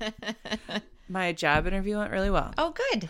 My job interview went really well. Oh, good.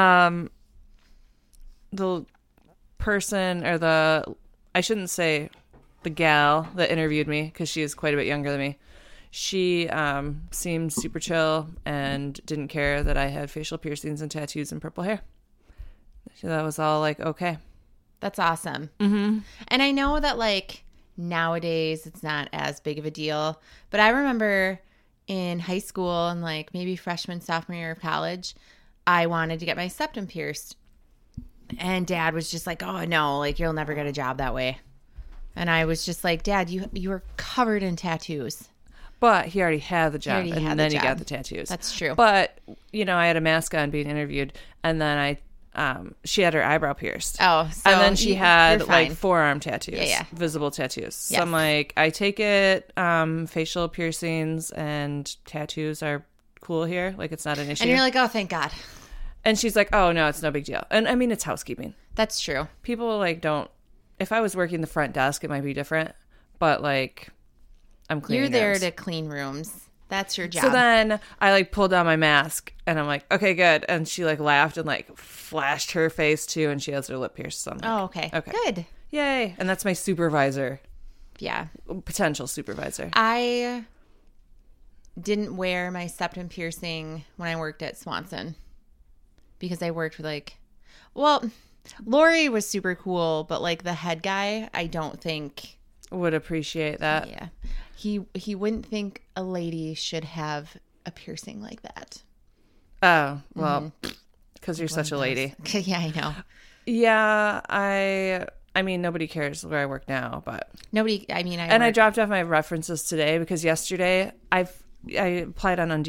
The person I shouldn't say the gal that interviewed me because she is quite a bit younger than me. She seemed super chill and didn't care that I had facial piercings and tattoos and purple hair. So that was all like, okay. That's awesome. Mm-hmm. And I know that like nowadays it's not as big of a deal, but I remember in high school and like maybe freshman, sophomore year of college, I wanted to get my septum pierced. And Dad was just like, oh, no, like you'll never get a job that way. And I was just like, Dad, you were covered in tattoos. But he already had the job, and then he got the job. tattoos. That's true. But, you know, I had a mask on being interviewed, and then she had her eyebrow pierced. Oh, so and then she had you're like fine. forearm tattoos, Yeah. visible tattoos. So Yes. I'm like, I take it facial piercings and tattoos are cool here. Like, it's not an issue. And you're like, oh, thank God. And she's like, oh, no, it's no big deal. And I mean, it's housekeeping. That's true. People like don't. If I was working the front desk, it might be different. But like, I'm cleaning You're there rooms. to clean rooms. That's your job. So then I like pulled down my mask and I'm like, okay, good. And she like laughed and like flashed her face too. And she has her lip pierced. So I'm like, oh, okay. Good. Yay. And that's my supervisor, Yeah. potential supervisor. I didn't wear my septum piercing when I worked at Swanson because I worked with like, well, Lori was super cool, but like the head guy, I don't think Would appreciate that. yeah. He wouldn't think a lady should have a piercing like that. Oh, well, because you're such a lady. Yeah, I know. Yeah, I mean, nobody cares where I work now, but Nobody, I mean, I dropped off my references today because yesterday I applied on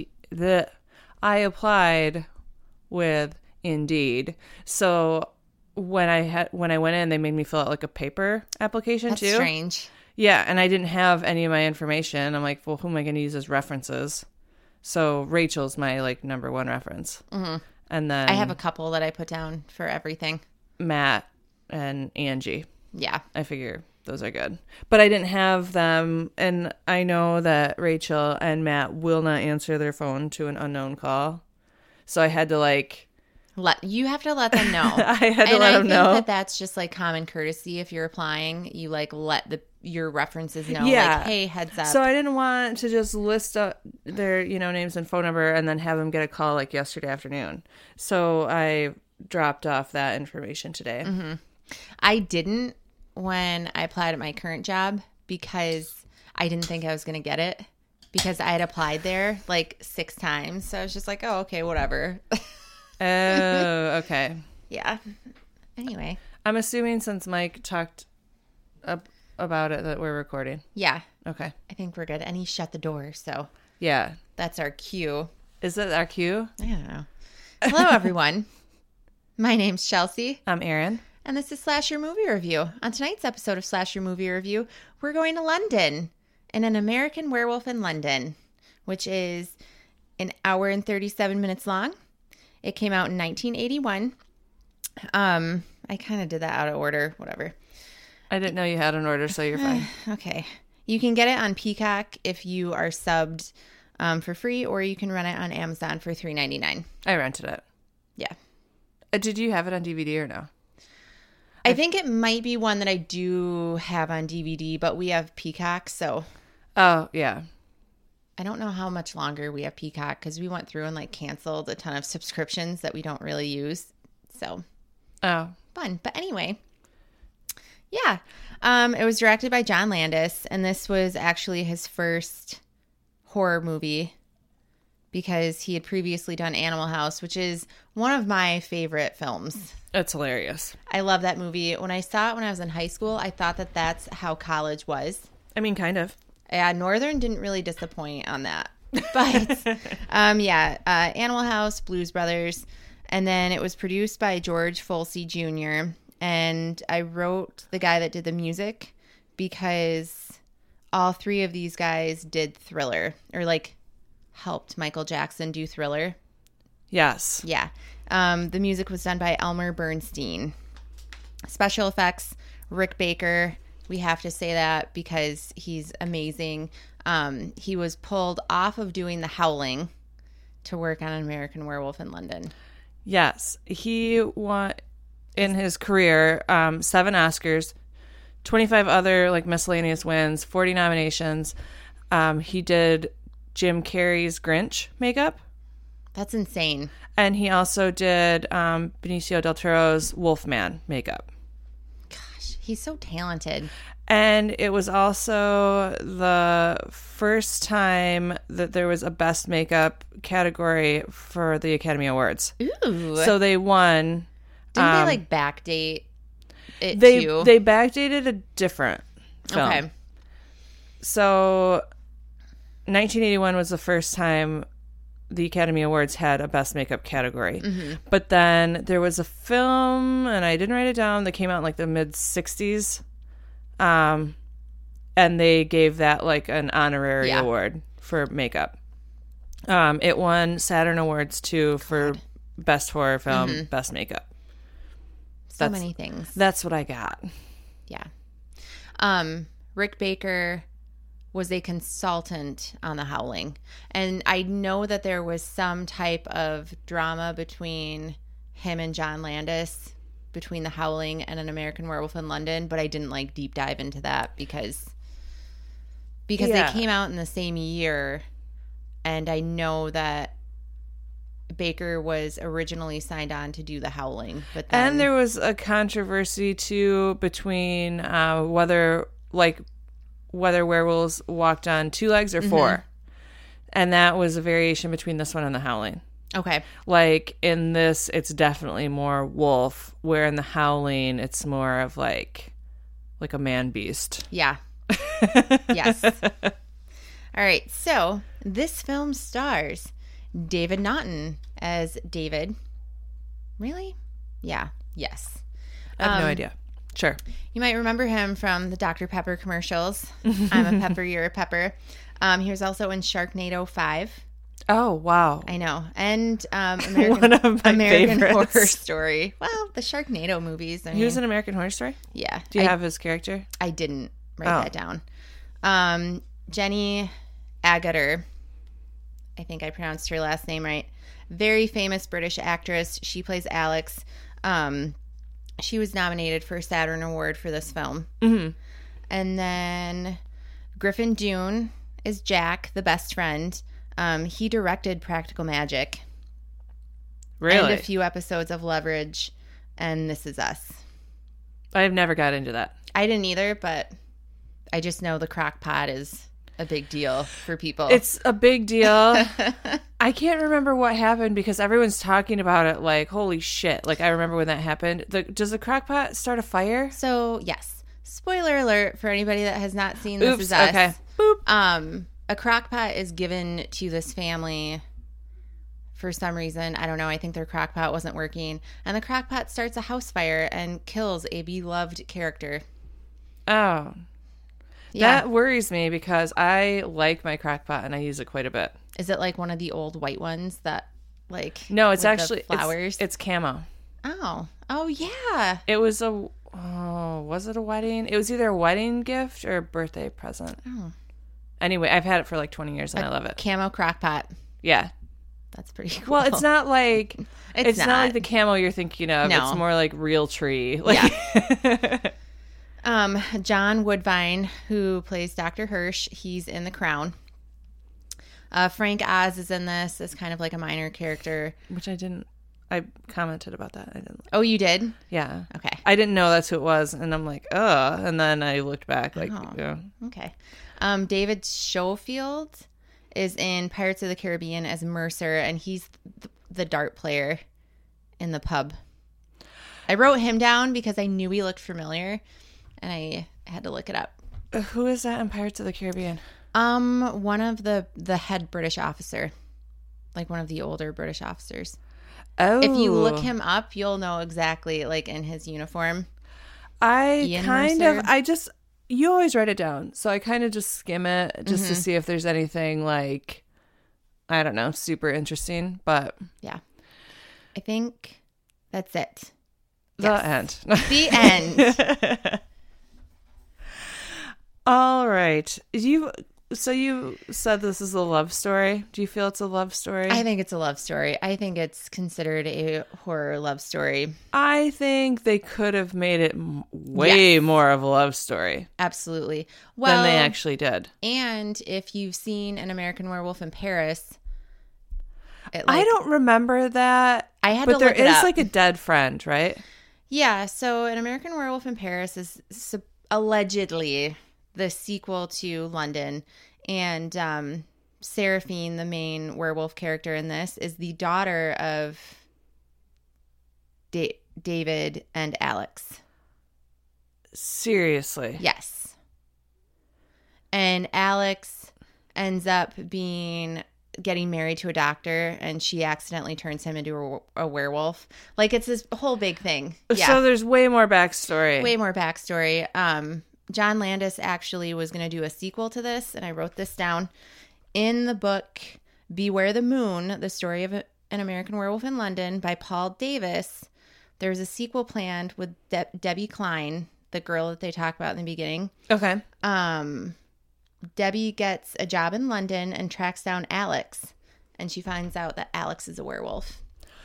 I applied with Indeed. So when I went in, they made me fill out like a paper application That's too. strange. Yeah, and I didn't have any of my information. I'm like, well, who am I going to use as references? So Rachel's my like number one reference, and then I have a couple that I put down for everything. Matt and Angie. Yeah. I figure those are good. But I didn't have them, and I know that Rachel and Matt will not answer their phone to an unknown call. So I had to like... You have to let them know. I had to let them know. I think that that's just like common courtesy if you're applying. You like let your references know. Yeah. Like, hey, heads up. So I didn't want to just list their names and phone number and then have them get a call like yesterday afternoon. So I dropped off that information today. Mm-hmm. I didn't when I applied at my current job because I didn't think I was going to get it because I had applied there like 6 times. So I was just like, oh, okay, whatever. Oh, okay. Yeah. Anyway. I'm assuming since Mike talked about it that we're recording. Yeah. Okay. I think we're good. And he shut the door. So Yeah. that's our cue. Is that our cue? I don't know. Hello, everyone. My name's Chelsea. I'm Erin. And this is Slasher Movie Review. On tonight's episode of Slasher Movie Review, we're going to London and An American Werewolf in London, which is an hour and 37 minutes long. It came out in 1981. I kind of did that out of order. Whatever. I didn't know you had an order, so you're fine. Okay. You can get it on Peacock if you are subbed for free, or you can rent it on Amazon for $3.99. I rented it. Yeah. Did you have it on DVD or no? I think it might be one that I do have on DVD, but we have Peacock, so Oh, yeah. I don't know how much longer we have Peacock because we went through and like canceled a ton of subscriptions that we don't really use. So Oh. fun. But anyway, yeah. It was directed by John Landis, and this was actually his first horror movie because he had previously done Animal House, which is one of my favorite films. It's hilarious. I love that movie. When I saw it when I was in high school, I thought that that's how college was. I mean, kind of. Yeah, Northern didn't really disappoint on that. But, Animal House, Blues Brothers. And then it was produced by George Folsey Jr. And I wrote the guy that did the music because all 3 of these guys did Thriller or like helped Michael Jackson do Thriller. Yes. Yeah. The music was done by Elmer Bernstein. Special effects, Rick Baker. We have to say that because he's amazing. He was pulled off of doing The Howling to work on An American Werewolf in London. Yes. He won in his career 7 Oscars, 25 other like miscellaneous wins, 40 nominations. He did Jim Carrey's Grinch makeup. That's insane. And he also did Benicio del Toro's Wolfman makeup. Gosh, he's so talented. And it was also the first time that there was a Best Makeup category for the Academy Awards. Ooh. So they won. Didn't they like backdate it They too? they backdated a different film. Okay. So 1981 was the first time the Academy Awards had a Best Makeup category. Mm-hmm. But then there was a film, and I didn't write it down, that came out in like the mid-60s. And they gave that like an honorary award for makeup. It won Saturn Awards too for Best Horror Film, Best Makeup. So many things. That's what I got. Yeah. Rick Baker was a consultant on The Howling. And I know that there was some type of drama between him and John Landis, between The Howling and An American Werewolf in London, but I didn't like deep dive into that because they came out in the same year, and I know that Baker was originally signed on to do The Howling, but then... And there was a controversy too between whether werewolves walked on 2 legs or 4, and that was a variation between this one and The Howling. Okay. Like in this, it's definitely more wolf, where in The Howling, it's more of like a man beast. Yeah. Yes. All right. So this film stars David Naughton as David. Really? Yeah. Yes. I have no idea. Sure. You might remember him from the Dr. Pepper commercials. I'm a pepper, you're a pepper. He was also in Sharknado 5. Oh, wow. I know. And One of my American favorites. Horror Story. Well, the Sharknado movies. I mean, He was in American Horror Story? yeah. Do you have his character? I didn't write that down. Jenny Agutter. I think I pronounced her last name right. Very famous British actress. She plays Alex. She was nominated for a Saturn Award for this film. Mm-hmm. And then Griffin Dunne is Jack, the best friend. He directed Practical Magic. Really? And a few episodes of Leverage and This Is Us. I've never got into that. I didn't either, but I just know the crock pot is a big deal for people. It's a big deal. I can't remember what happened because everyone's talking about it like, holy shit. Like, I remember when that happened. Does the crock pot start a fire? So, yes. Spoiler alert for anybody that has not seen This Is Us. Okay. Boop. A crock pot is given to this family for some reason. I don't know. I think their crock pot wasn't working. And the crock pot starts a house fire and kills a beloved character. Oh. Yeah. That worries me because I like my crock pot and I use it quite a bit. Is it like one of the old white ones that like No, it's with the actually flowers? It's camo. Oh yeah. It was was it a wedding? It was either a wedding gift or a birthday present. Oh. Anyway, I've had it for like 20 years and I love it. Camo crock pot. Yeah. That's pretty cool. Well, it's not like it's not like the camo you're thinking of. No. It's more like real tree. Like, yeah. John Woodvine, who plays Dr. Hirsch, he's in The Crown. Frank Oz is in this as kind of like a minor character. Which I didn't. I commented about that. I didn't. Oh, you did? Yeah. Okay. I didn't know that's who it was, and I'm like, ugh. And then I looked back, like, yeah. Okay. David Schofield is in Pirates of the Caribbean as Mercer, and he's the dart player in the pub. I wrote him down because I knew he looked familiar, and I had to look it up. Who is that in Pirates of the Caribbean? One of the head British officer, like one of the older British officers. Oh, If you look him up, you'll know exactly, like in his uniform. You always write it down, so I kind of just skim it just to see if there's anything like, I don't know, super interesting. But yeah, I think that's it. The end. The end. All right. So you said this is a love story. Do you feel it's a love story? I think it's a love story. I think it's considered a horror love story. I think they could have made it way more of a love story. Absolutely. Well, than they actually did. And if you've seen An American Werewolf in Paris, I don't remember that. I had but to there look it is up. like a dead friend, right? Yeah. So An American Werewolf in Paris is allegedly the sequel to London, and Seraphine, the main werewolf character in this, is the daughter of David and Alex. Seriously? Yes. And Alex ends up getting married to a doctor, and she accidentally turns him into a werewolf. Like, it's this whole big thing. Yeah. So there's way more backstory. Way more backstory. John Landis actually was going to do a sequel to this, and I wrote this down. In the book Beware the Moon, the story of An American Werewolf in London by Paul Davis, there's a sequel planned with Debbie Klein, the girl that they talk about in the beginning. Okay. Debbie gets a job in London and tracks down Alex, and she finds out that Alex is a werewolf.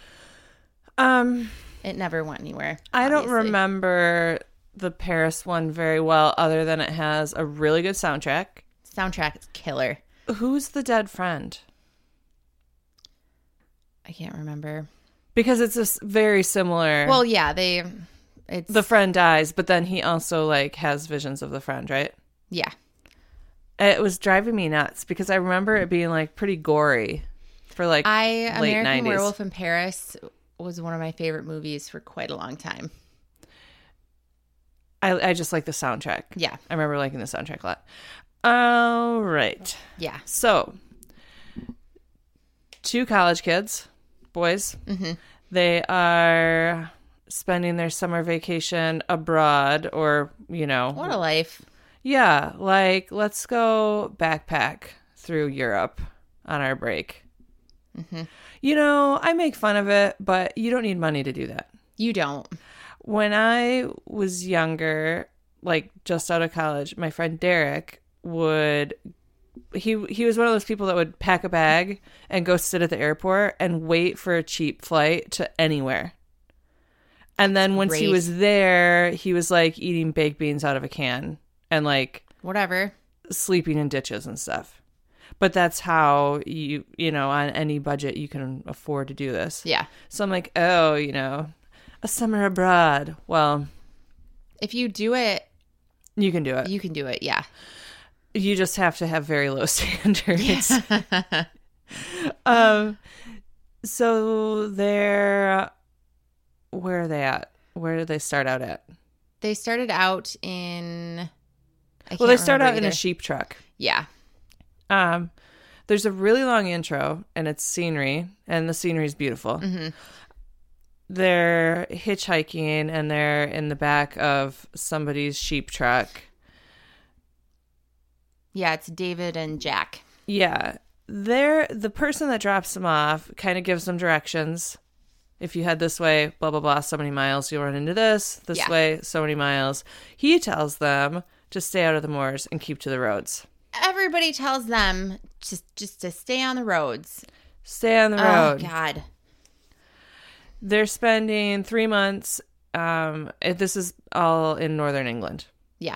It never went anywhere. I don't remember the Paris one very well, other than it has a really good soundtrack. Soundtrack is killer. Who's the dead friend? I can't remember. Because it's a very similar. Well, yeah, the friend dies, but then he also like has visions of the friend, right? Yeah. It was driving me nuts because I remember it being like pretty gory for like late American 90s. Werewolf in Paris was one of my favorite movies for quite a long time. I just like the soundtrack. Yeah. I remember liking the soundtrack a lot. All right. Yeah. So, 2 college kids, boys. Mm-hmm. They are spending their summer vacation abroad, or, What a life. Yeah, like, let's go backpack through Europe on our break. Mm-hmm. I make fun of it, but you don't need money to do that. You don't. When I was younger, like just out of college, my friend Derek he was one of those people that would pack a bag and go sit at the airport and wait for a cheap flight to anywhere. And then once he was there, he was like eating baked beans out of a can and like whatever, sleeping in ditches and stuff. But that's how on any budget you can afford to do this. Yeah. So I'm like, a summer abroad. Well, if you do it, you can do it. You can do it. Yeah. You just have to have very low standards. Yeah. So where are they at? Where did they start out at? They started out in. They start out in a sheep truck. Yeah. There's a really long intro, and it's scenery, and the scenery is beautiful. Mm-hmm. They're hitchhiking, and they're in the back of somebody's sheep truck. Yeah, it's David and Jack. Yeah. The person that drops them off kind of gives them directions. If you head this way, blah, blah, blah, so many miles, you'll run into this. This way, so many miles. He tells them to stay out of the moors and keep to the roads. Everybody tells them just to stay on the roads. Stay on the road. Oh, God. They're spending 3 months. This is all in northern England. Yeah.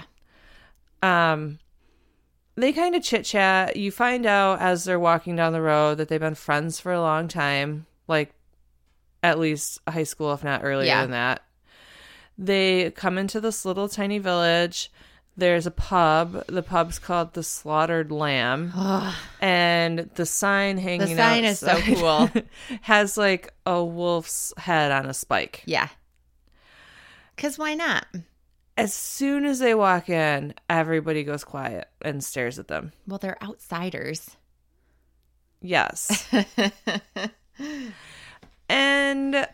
They kind of chit-chat. You find out as they're walking down the road that they've been friends for a long time, like at least high school, if not earlier than that. They come into this little tiny village. There's a pub. The pub's called the Slaughtered Lamb. And the sign hanging out. The sign is so cool. Has like a wolf's head on a spike. Yeah. Because why not? As soon as they walk in, everybody goes quiet and stares at them. Well, they're outsiders. Yes. And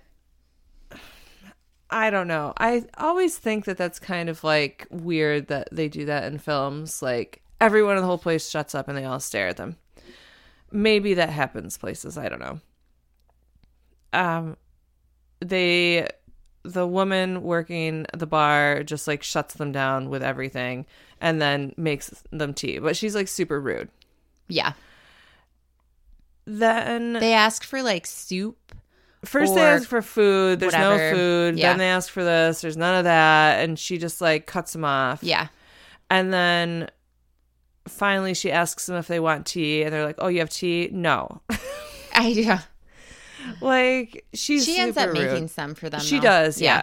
I don't know. I always think that that's kind of like weird that they do that in films. Like everyone in the whole place shuts up and they all stare at them. Maybe that happens places. I don't know. They the woman working the bar just like shuts them down with everything and then makes them tea. But she's like super rude. Yeah. Then They ask for like soup. first they ask for food. There's whatever. no food. Yeah. Then they ask for this. There's none of that. And she just like cuts them off. Yeah. And then finally she asks them if they want tea. And they're like, oh, you have tea? No. I do. Like she ends up rude. making some for them. She though. does, yeah.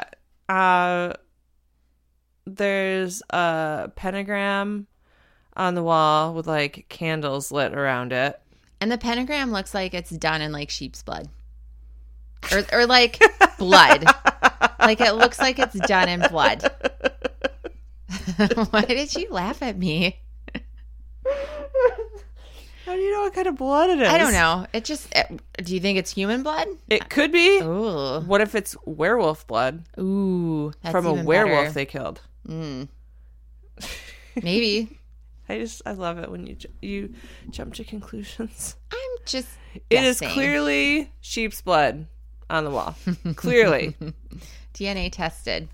There's a pentagram on the wall with like candles lit around it. And the pentagram looks like it's done in like sheep's blood. Or like blood. Like it looks like it's done in blood. Why did you laugh at me? How do you know what kind of blood it is? I don't know. Do you think it's human blood? It could be. Ooh. What if it's werewolf blood Ooh. That's from a even werewolf better. they killed? Maybe. I love it when you jump to conclusions. I'm just It is guessing. clearly sheep's blood on the wall. Clearly. DNA tested.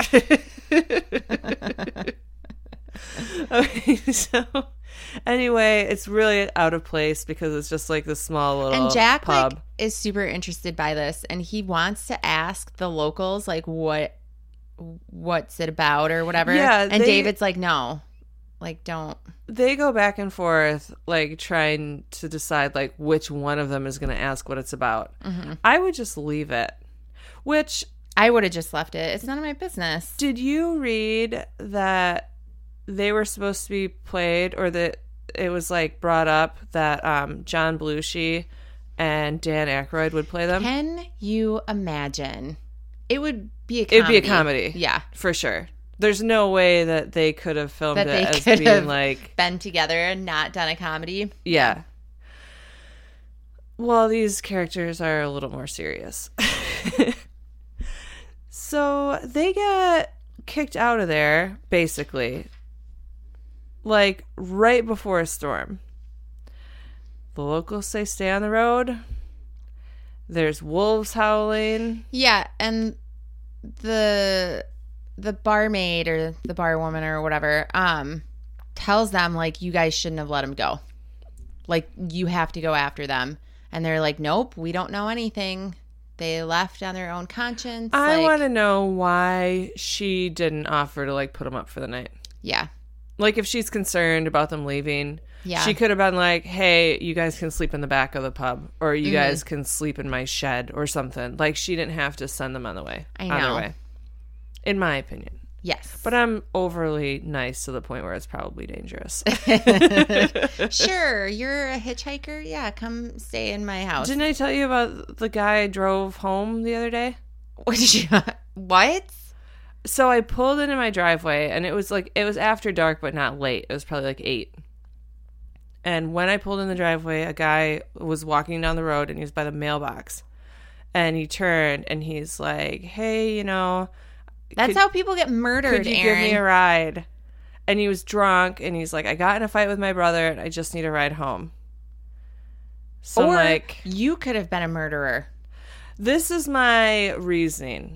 Okay, so anyway, it's really out of place because it's just like this small little And Jack pub. like is super interested by this, and he wants to ask the locals like what's it about or whatever. Yeah, and David's like, no, like don't. They go back and forth, like trying to decide like which one of them is going to ask what it's about. Mm-hmm. I would just leave it. Which I would have just left it. It's none of my business. did you read that they were supposed to be played, or that it was like brought up that John Belushi and Dan Aykroyd would play them? Can you imagine? It would be a comedy. It'd be a comedy. Yeah. For sure. There's no way that they could have filmed That it they as could being have like, been together and not done a comedy. yeah. Well, these characters are a little more serious. So they get kicked out of there, basically, like right before a storm. The locals say stay on the road. There's wolves howling. Yeah, and the barmaid or the barwoman or whatever tells them like you guys shouldn't have let him go. Like you have to go after them. And they're like, nope, we don't know anything. They left on their own conscience. I like, want to know why she didn't offer to like put them up for the night. Yeah. Like if she's concerned about them leaving, Yeah. she could have been like, hey, you guys can sleep in the back of the pub, or you guys can sleep in my shed or something. Like she didn't have to send them on the way. I On their know. way, in my opinion. Yes. But I'm overly nice to the point where it's probably dangerous. Sure, you're a hitchhiker. Yeah, come stay in my house. Didn't I tell you about the guy I drove home the other day? What? So I pulled into my driveway, and it was after dark, but not late. It was probably like 8. And when I pulled in the driveway, a guy was walking down the road, and he was by the mailbox. And he turned, and he's like, hey, That's how people get murdered, could you Aaron. give me a ride? And he was drunk, and he's like, I got in a fight with my brother, and I just need a ride home. So Or I'm like, you could have been a murderer. this is my reasoning.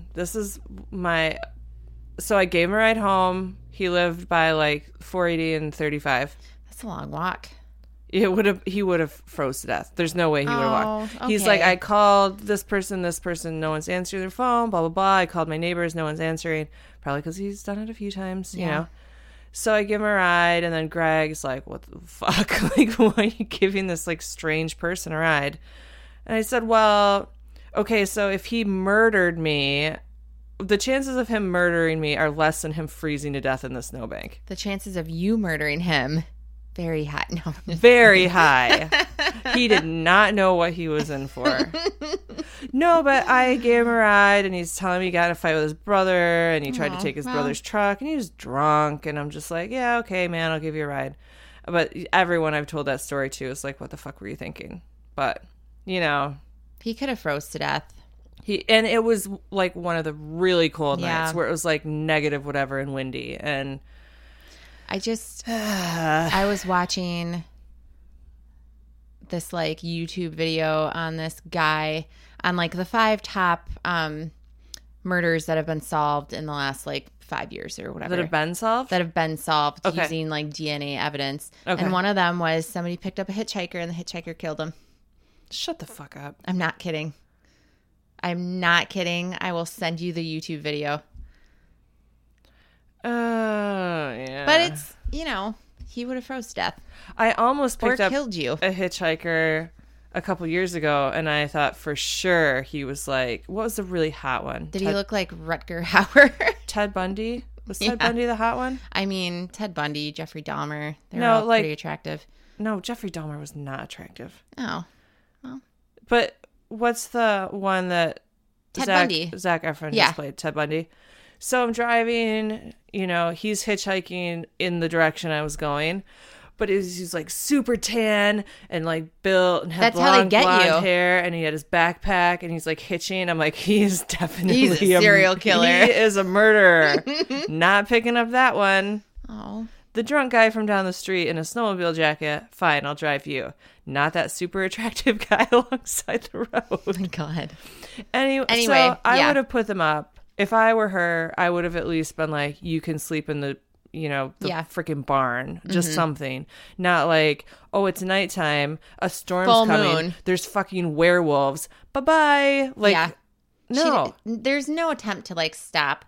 So I gave him a ride home. He lived by like 480 and 35. That's a long walk. He would have froze to death. There's no way he would have walked. Oh, He's okay. like, I called this person, no one's answering their phone, blah, blah, blah. I called my neighbors, no one's answering. Probably because he's done it a few times, you know. So I give him a ride, and then Greg's like, what the fuck? Like, why are you giving this like strange person a ride? And I said, well, okay, so if he murdered me, the chances of him murdering me are less than him freezing to death in the snowbank. The chances of you murdering him, very high. No. Very high. He did not know what he was in for. No, but I gave him a ride, and he's telling me he got in a fight with his brother, and he tried to take his brother's truck, and he was drunk, and I'm just like, yeah, okay, man, I'll give you a ride. But everyone I've told that story to is like, what the fuck were you thinking? But, He could have froze to death. and it was like one of the really cold Yeah. nights where it was like negative whatever and windy, and I was watching this like YouTube video on this guy on like the 5 top murders that have been solved in the last like 5 years or whatever. That have been solved? That have been solved Okay. using like DNA evidence. Okay. And one of them was somebody picked up a hitchhiker and the hitchhiker killed him. Shut the fuck up. I'm not kidding. I'm not kidding. I will send you the YouTube video. Yeah. But it's, you know, he would have froze to death I almost or picked up killed you. a hitchhiker a couple years ago, and I thought for sure he was like, what was the really hot one? Did he look like Rutger Hauer? Ted Bundy? Was Yeah. Ted Bundy the hot one? I mean, Ted Bundy, Jeffrey Dahmer. They're No, all like- pretty attractive. No, Jeffrey Dahmer was not attractive. Oh, But what's the one that Ted Zac Bundy. Efron Yeah. just played? Ted Bundy. So I'm driving, you know, he's hitchhiking in the direction I was going, but he's like super tan and like built and had That's how they long get blonde you. hair, and he had his backpack and he's like hitching. I'm like, he's definitely He's a serial killer. He is a murderer. Not picking up that one. oh. The drunk guy from down the street in a snowmobile jacket, fine, I'll drive you. Not that super attractive guy alongside the road. My God. Anyway, Anyway, so I yeah. would have put them up. If I were her, I would have at least been like, you can sleep in the, you know, the Yeah. freaking barn. Just something. Not like, oh, it's nighttime. A storm's Full coming. moon. There's fucking werewolves. Bye-bye. Like, Yeah. no. There's no attempt to like stop.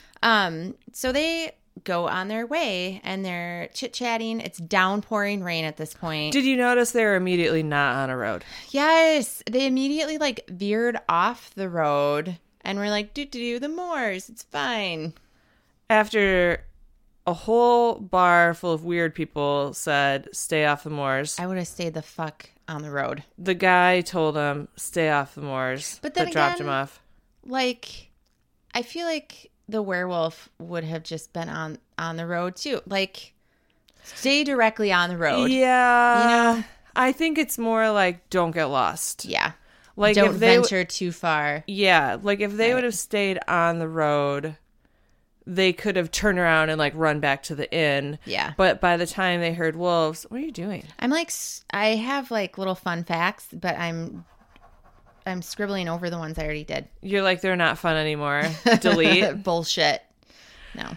So they go on their way and they're chit-chatting. It's downpouring rain at this point. Did you notice they were immediately not on a road? Yes. They immediately like veered off the road and we're like, do the moors. It's fine. After a whole bar full of weird people said, stay off the moors. I would have stayed the fuck on the road. The guy told him, stay off the moors. But then that dropped again, him off. Like, I feel like the werewolf would have just been on the road too. Like, stay directly on the road. Yeah. You know? I think it's more like, don't get lost. Yeah. Like Don't if they venture too far. Yeah, like if they Right. would have stayed on the road, they could have turned around and like run back to the inn. Yeah. But by the time they heard wolves, what are you doing? I'm like, I have like little fun facts, but I'm scribbling over the ones I already did. You're like, they're not fun anymore. Delete. Bullshit. No.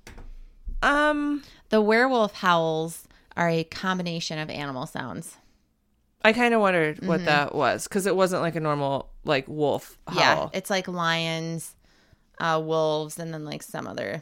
Um, The werewolf howls are a combination of animal sounds. I kind of wondered what that was because it wasn't like a normal like wolf howl. Yeah. It's like lions, wolves, and then like some other.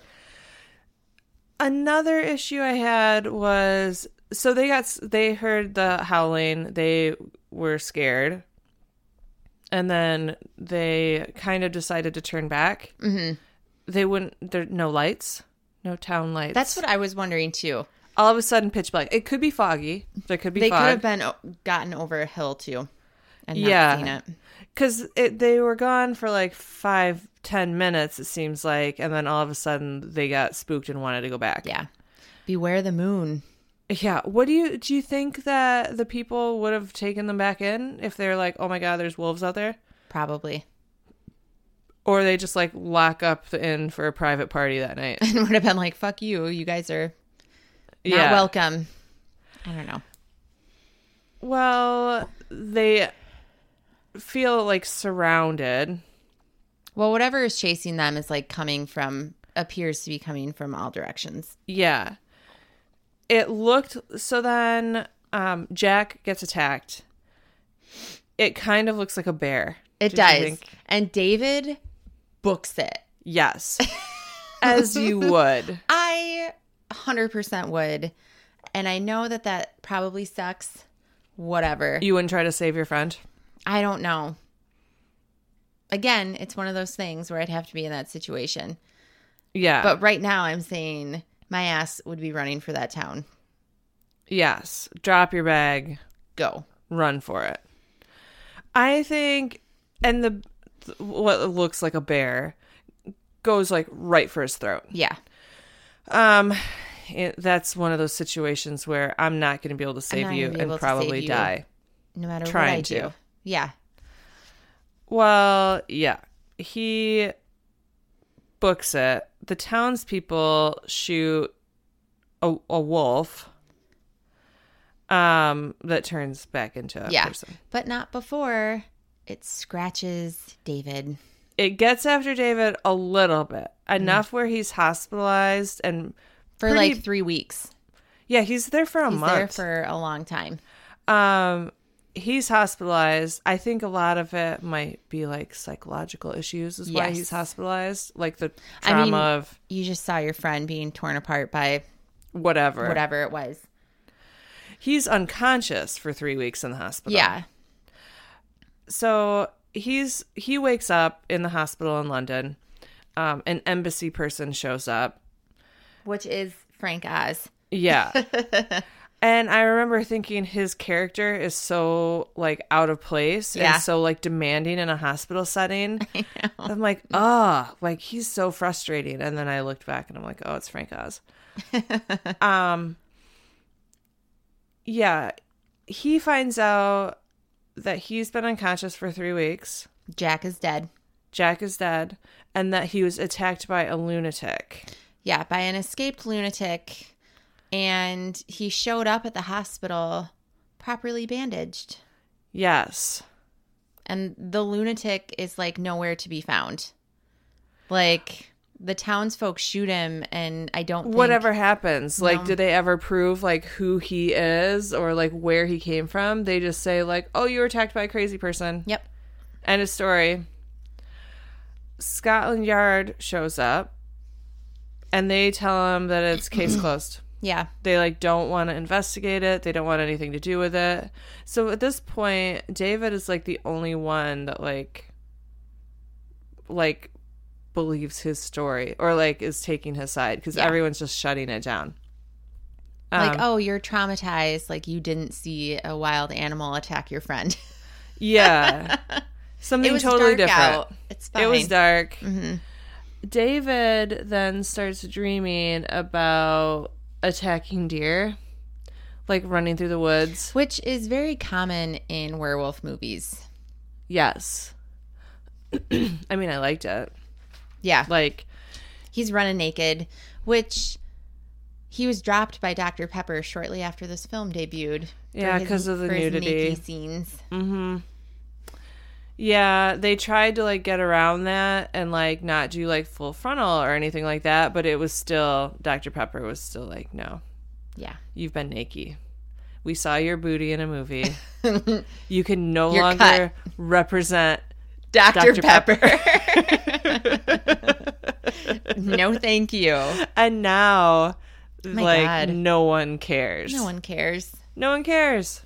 Another issue I had was so they heard the howling, they were scared, and then they kind of decided to turn back. Mm-hmm. They wouldn't. There no lights, no town lights. That's what I was wondering too. All of a sudden pitch black. It could be foggy. There could be They fog. could have been gotten over a hill too, and not Yeah. seen it. Because they were gone for like 5-10 minutes, it seems like, and then all of a sudden they got spooked and wanted to go back. Yeah. Beware the moon. Yeah. What do you think that the people would have taken them back in if they're like, oh my God, there's wolves out there? Probably. Or they just like lock up the inn for a private party that night? And would have been like, fuck you. You guys are not Yeah. welcome. I don't know. Well, they feel like surrounded. Well, whatever is chasing them is like appears to be coming from all directions. Yeah. It looked, so then Jack gets attacked. It kind of looks like a bear. It Did you does. think? And David books it. Yes. As you would. I 100% would. And I know that probably sucks. Whatever. You wouldn't try to save your friend? I don't know. Again, it's one of those things where I'd have to be in that situation. Yeah. But right now I'm saying my ass would be running for that town. Yes. Drop your bag. Go. Run for it. I think, and what looks like a bear goes like right for his throat. Yeah. That's one of those situations where I'm not going to be able to save not you gonna be able and to save probably you. die. No matter Trying what I do. to. Yeah. Well, yeah. He books it. The townspeople shoot a wolf that turns back into a Yeah. person. But not before it scratches David. It gets after David a little bit. Enough where he's hospitalized and For like 3 weeks. Yeah, he's there for a month. He's there for a long time. He's hospitalized. I think a lot of it might be like psychological issues is why he's hospitalized. Like the trauma of... You just saw your friend being torn apart by... Whatever it was. He's unconscious for 3 weeks in the hospital. Yeah. So he wakes up in the hospital in London. An embassy person shows up. Which is Frank Oz. Yeah. And I remember thinking his character is so, like, out of place and so, like, demanding in a hospital setting. I know. I'm like, like, he's so frustrating. And then I looked back and I'm like, oh, it's Frank Oz. Yeah. He finds out that he's been unconscious for 3 weeks. Jack is dead. And that he was attacked by a lunatic. Yeah, by an escaped lunatic. And he showed up at the hospital properly bandaged. Yes. And the lunatic is, like, nowhere to be found. Like, the townsfolk shoot him, and I don't think... Whatever happens. Like, did they ever prove, like, who he is or, like, where he came from? They just say, like, oh, you were attacked by a crazy person. Yep. End of story. Scotland Yard shows up, and they tell him that it's case closed. Yeah. They, like, don't want to investigate it. They don't want anything to do with it. So at this point, David is, like, the only one that, like, believes his story or, like, is taking his side because everyone's just shutting it down. Like, oh, you're traumatized. Like, you didn't see a wild animal attack your friend. Yeah. Something totally different. Out. It's fine. It was dark. Mm-hmm. David then starts dreaming about attacking deer, like running through the woods. Which is very common in werewolf movies. Yes. I mean, I liked it. Yeah. Like, he's running naked, which he was dropped by Dr. Pepper shortly after this film debuted. Yeah, because of the nudity. His naked scenes. Mm-hmm. Yeah, they tried to, like, get around that and, like, not do, like, full frontal or anything like that, but it was still, Dr. Pepper was still like, no. Yeah. You've been naked. We saw your booty in a movie. You can no You're longer cut. Represent Dr. Pepper. No, thank you. And now, My God. no one cares. No one cares. No one cares.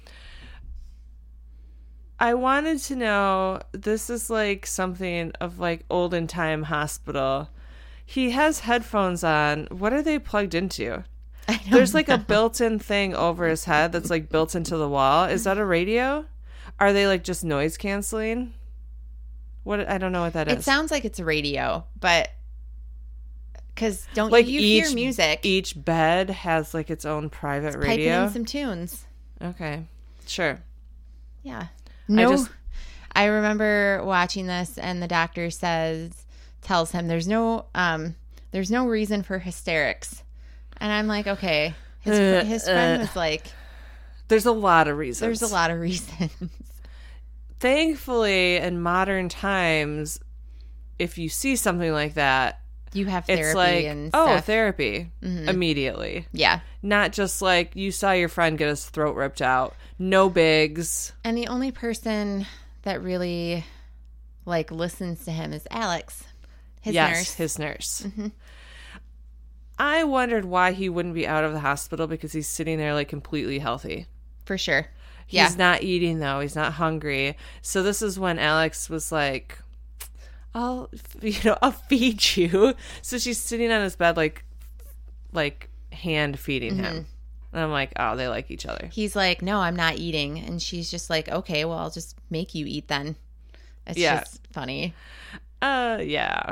I wanted to know, this is like something of like olden time hospital. He has headphones on. What are they plugged into? There's like a built-in thing over his head that's like built into the wall. Is that a radio? Are they like just noise canceling? What? I don't know what that is. It sounds like it's a radio, but because don't like you hear music? Each bed has like its own private radio. Piping in some tunes. Okay, sure. Yeah. No, I remember watching this, and the doctor tells him there's no reason for hysterics, and I'm like, okay. His friend was like, there's a lot of reasons. There's a lot of reasons. Thankfully, in modern times, if you see something like that, you have therapy it's like, and stuff. Oh, therapy immediately. Yeah. Not just like you saw your friend get his throat ripped out. No bigs. And the only person that really like listens to him is Alex, his nurse. His nurse. Mm-hmm. I wondered why he wouldn't be out of the hospital because he's sitting there like completely healthy. For sure. Yeah. He's not eating though. He's not hungry. So this is when Alex was like, I'll feed you. So she's sitting on his bed, like hand feeding him. And I'm like, oh, they like each other. He's like, no, I'm not eating. And she's just like, okay, well, I'll just make you eat then. It's just funny. Yeah.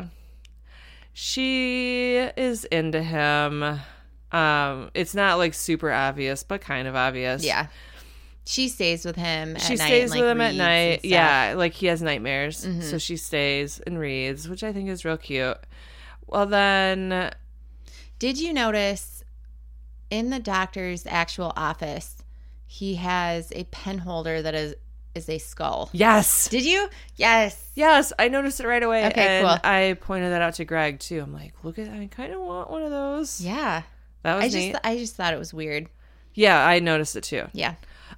She is into him. It's not like super obvious, but kind of obvious. Yeah. She stays with him at night. She stays and, with him at night. Yeah, like he has nightmares. Mm-hmm. So she stays and reads, which I think is real cute. Well, then... Did you notice in the doctor's actual office, he has a pen holder that is a skull. Yes. Did you? Yes. Yes, I noticed it right away. Okay, and cool. I pointed that out to Greg too. I'm like, look at, I kind of want one of those. Yeah. That was neat. I just thought it was weird. Yeah, I noticed it too. Yeah.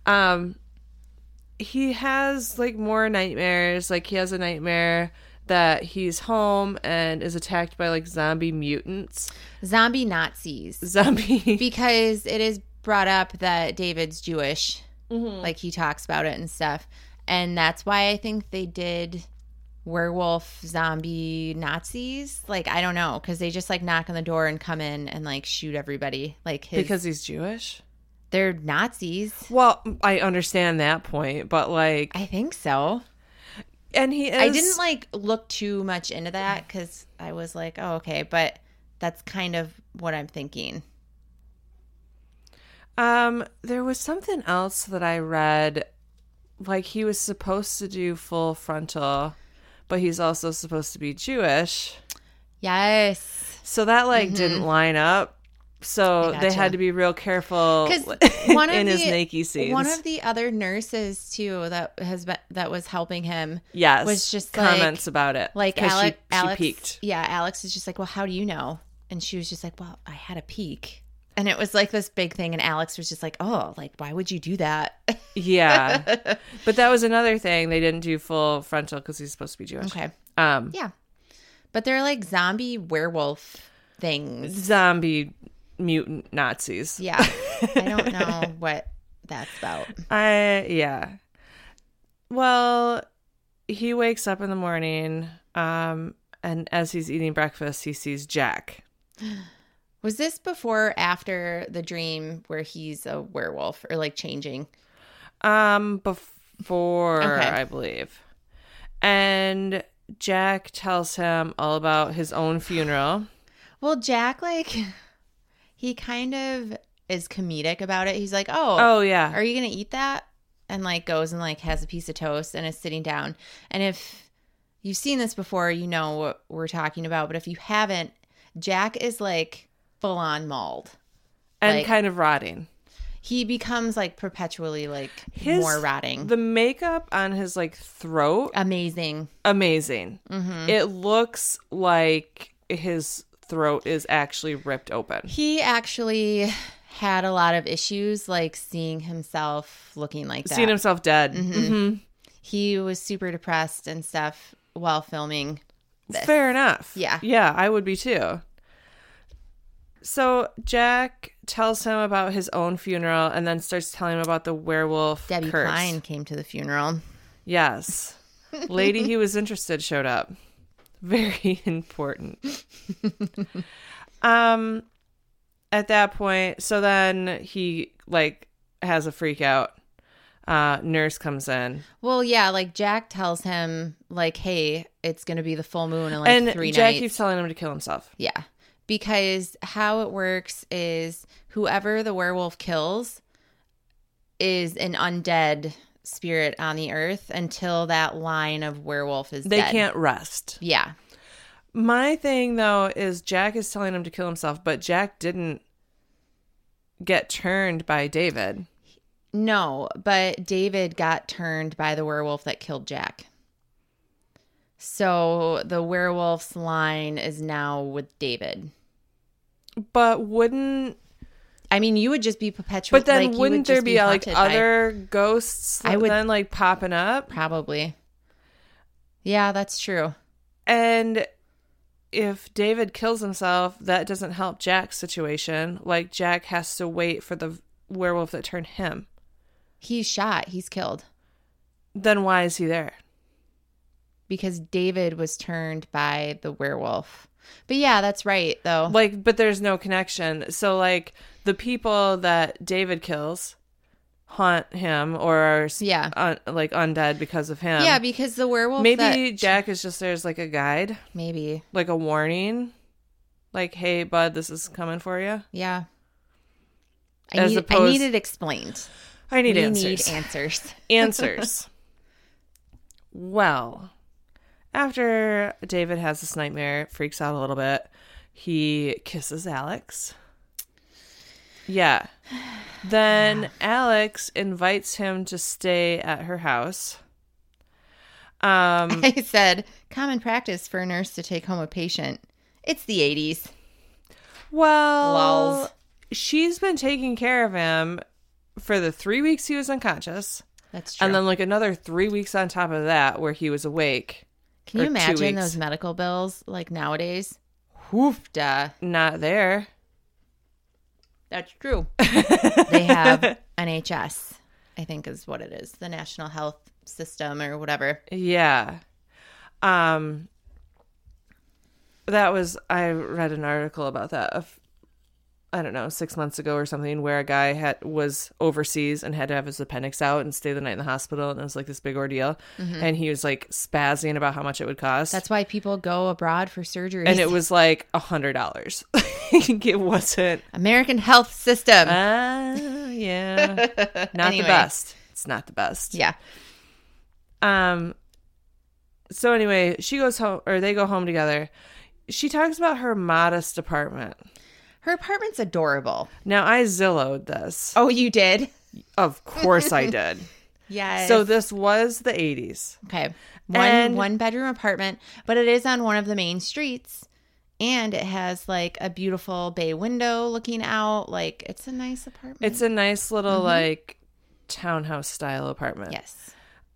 He has like more nightmares. Like he has a nightmare that he's home and is attacked by like zombie mutants. Zombie Nazis. Zombie. Because it is brought up that David's Jewish. Like he talks about it and stuff. And that's why I think they did werewolf zombie Nazis. Like, I don't know. Because they just like knock on the door and come in and like shoot everybody. Like Because he's Jewish? They're Nazis. Well, I understand that point, but like... I think so. And he is... I didn't like look too much into that because I was like, oh, okay. But that's kind of what I'm thinking. There was something else that I read. Like he was supposed to do full frontal, but he's also supposed to be Jewish. Yes. So that like didn't line up. So they had to be real careful in his Nike scenes. One of the other nurses too that was helping him. Yes, was just comments about it. Like Alex, she peeked. Yeah, Alex is just like, well, how do you know? And she was just like, well, I had a peek. And it was like this big thing. And Alex was just like, oh, like, why would you do that? Yeah. But that was another thing. They didn't do full frontal because he's supposed to be Jewish. Okay. Yeah. But they're like zombie werewolf things. Zombie mutant Nazis. Yeah. I don't know what that's about. Yeah. Well, he wakes up in the morning, and as he's eating breakfast, he sees Jack. Was this before or after the dream where he's a werewolf or like changing? Before, okay. I believe. And Jack tells him all about his own funeral. Well, Jack, like, he kind of is comedic about it. He's like, oh yeah. Are you going to eat that? And like goes and like has a piece of toast and is sitting down. And if you've seen this before, you know what we're talking about. But if you haven't, Jack is like full on mauled and like, kind of rotting. He becomes like perpetually like more rotting. The makeup on his like throat, amazing. Mm-hmm. It looks like his throat is actually ripped open. He actually had a lot of issues like seeing himself looking like that, seeing himself dead. Mm-hmm. He was super depressed and stuff while filming this. Fair enough. Yeah, I would be too. So Jack tells him about his own funeral and then starts telling him about the werewolf Debbie curse. Klein came to the funeral. Yes. Lady he was interested showed up. Very important. At that point, so then he like has a freak out. Nurse comes in. Well, yeah, like Jack tells him like, hey, it's going to be the full moon in like and 3 Jack nights. keeps telling him to kill himself. Yeah. Because how it works is whoever the werewolf kills is an undead spirit on the earth until that line of werewolf is dead. They can't rest. Yeah. My thing, though, is Jack is telling him to kill himself, but Jack didn't get turned by David. No, but David got turned by the werewolf that killed Jack. So the werewolf's line is now with David. But wouldn't... I mean, you would just be perpetual. But then like, wouldn't there be like other by... ghosts then like popping up? Probably. Yeah, that's true. And if David kills himself, that doesn't help Jack's situation. Like Jack has to wait for the werewolf that turned him. He's shot. He's killed. Then why is he there? Because David was turned by the werewolf. But yeah, that's right, though. Like, but there's no connection. So, like, the people that David kills haunt him or are, like, undead because of him. Yeah, because the werewolf Maybe Jack is just there's, like, a guide. Maybe. Like a warning. Like, hey, bud, this is coming for you. Yeah. I need it explained. I need answers. We need answers. Answers. Well... After David has this nightmare, freaks out a little bit, he kisses Alex. Yeah. Then Alex invites him to stay at her house. I said, common practice for a nurse to take home a patient. It's the 80s. Well, Lols. she's been taking care of him for the 3 weeks he was unconscious. That's true. And then like another 3 weeks on top of that where he was awake. Can you or 2 imagine weeks. those medical bills like nowadays? Woof. Duh. Not there. That's true. They have NHS, I think is what it is. The National Health System or whatever. Yeah. I read an article about that I don't know, 6 months ago or something, where a guy was overseas and had to have his appendix out and stay the night in the hospital, and it was like this big ordeal. Mm-hmm. And he was like spazzing about how much it would cost. That's why people go abroad for surgery. And it was like $100. It wasn't American health system. Yeah. Not Anyway. the best. It's not the best. Yeah. So anyway, she goes home, or they go home together. She talks about her modest apartment. Her apartment's adorable. Now, I Zillowed this. Oh, you did? Of course I did. Yes. So this was the 80s. Okay. And- One bedroom apartment, but it is on one of the main streets. And it has like a beautiful bay window looking out. Like it's a nice apartment. It's a nice little like townhouse style apartment. Yes.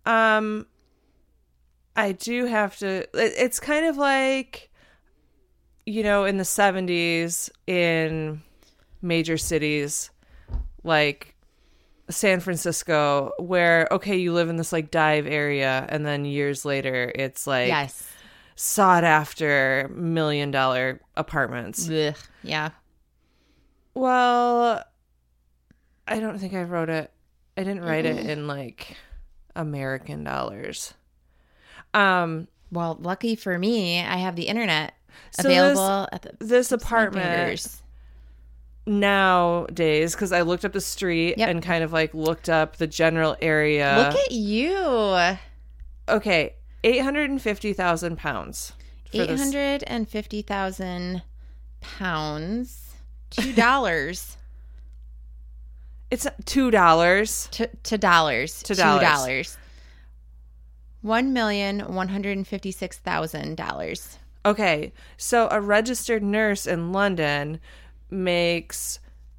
I do have to, it's kind of like, you know, in the 70s in major cities like San Francisco, where, okay, you live in this like dive area, and then years later it's like Yes. sought after $1 million apartments. Ugh. Yeah. Well, I don't think I wrote it. I didn't write it in like American dollars. Well, lucky for me, I have the internet So available at this tips of my apartment fingers. nowadays, because I looked up the street Yep. and kind of like looked up the general area. Look at you. Okay, 850,000 pounds. £850,000. $2. It's $2. to dollars. To dollars. $1,156,000. Okay, so a registered nurse in London makes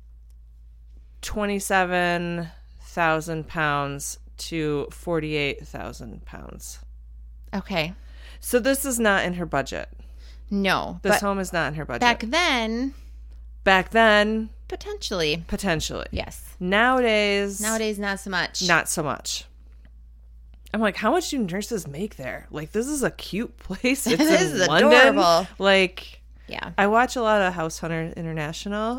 27,000 pounds to 48,000 pounds. Okay. So this is not in her budget. No. This But home is not in her budget. back then, Back then, potentially. yes. Yes. Nowadays, Nowadays, not so much. not so much. I'm like, how much do nurses make there? Like, this is a cute place. It's This in is London. adorable. Like, Yeah. I watch a lot of House Hunter International.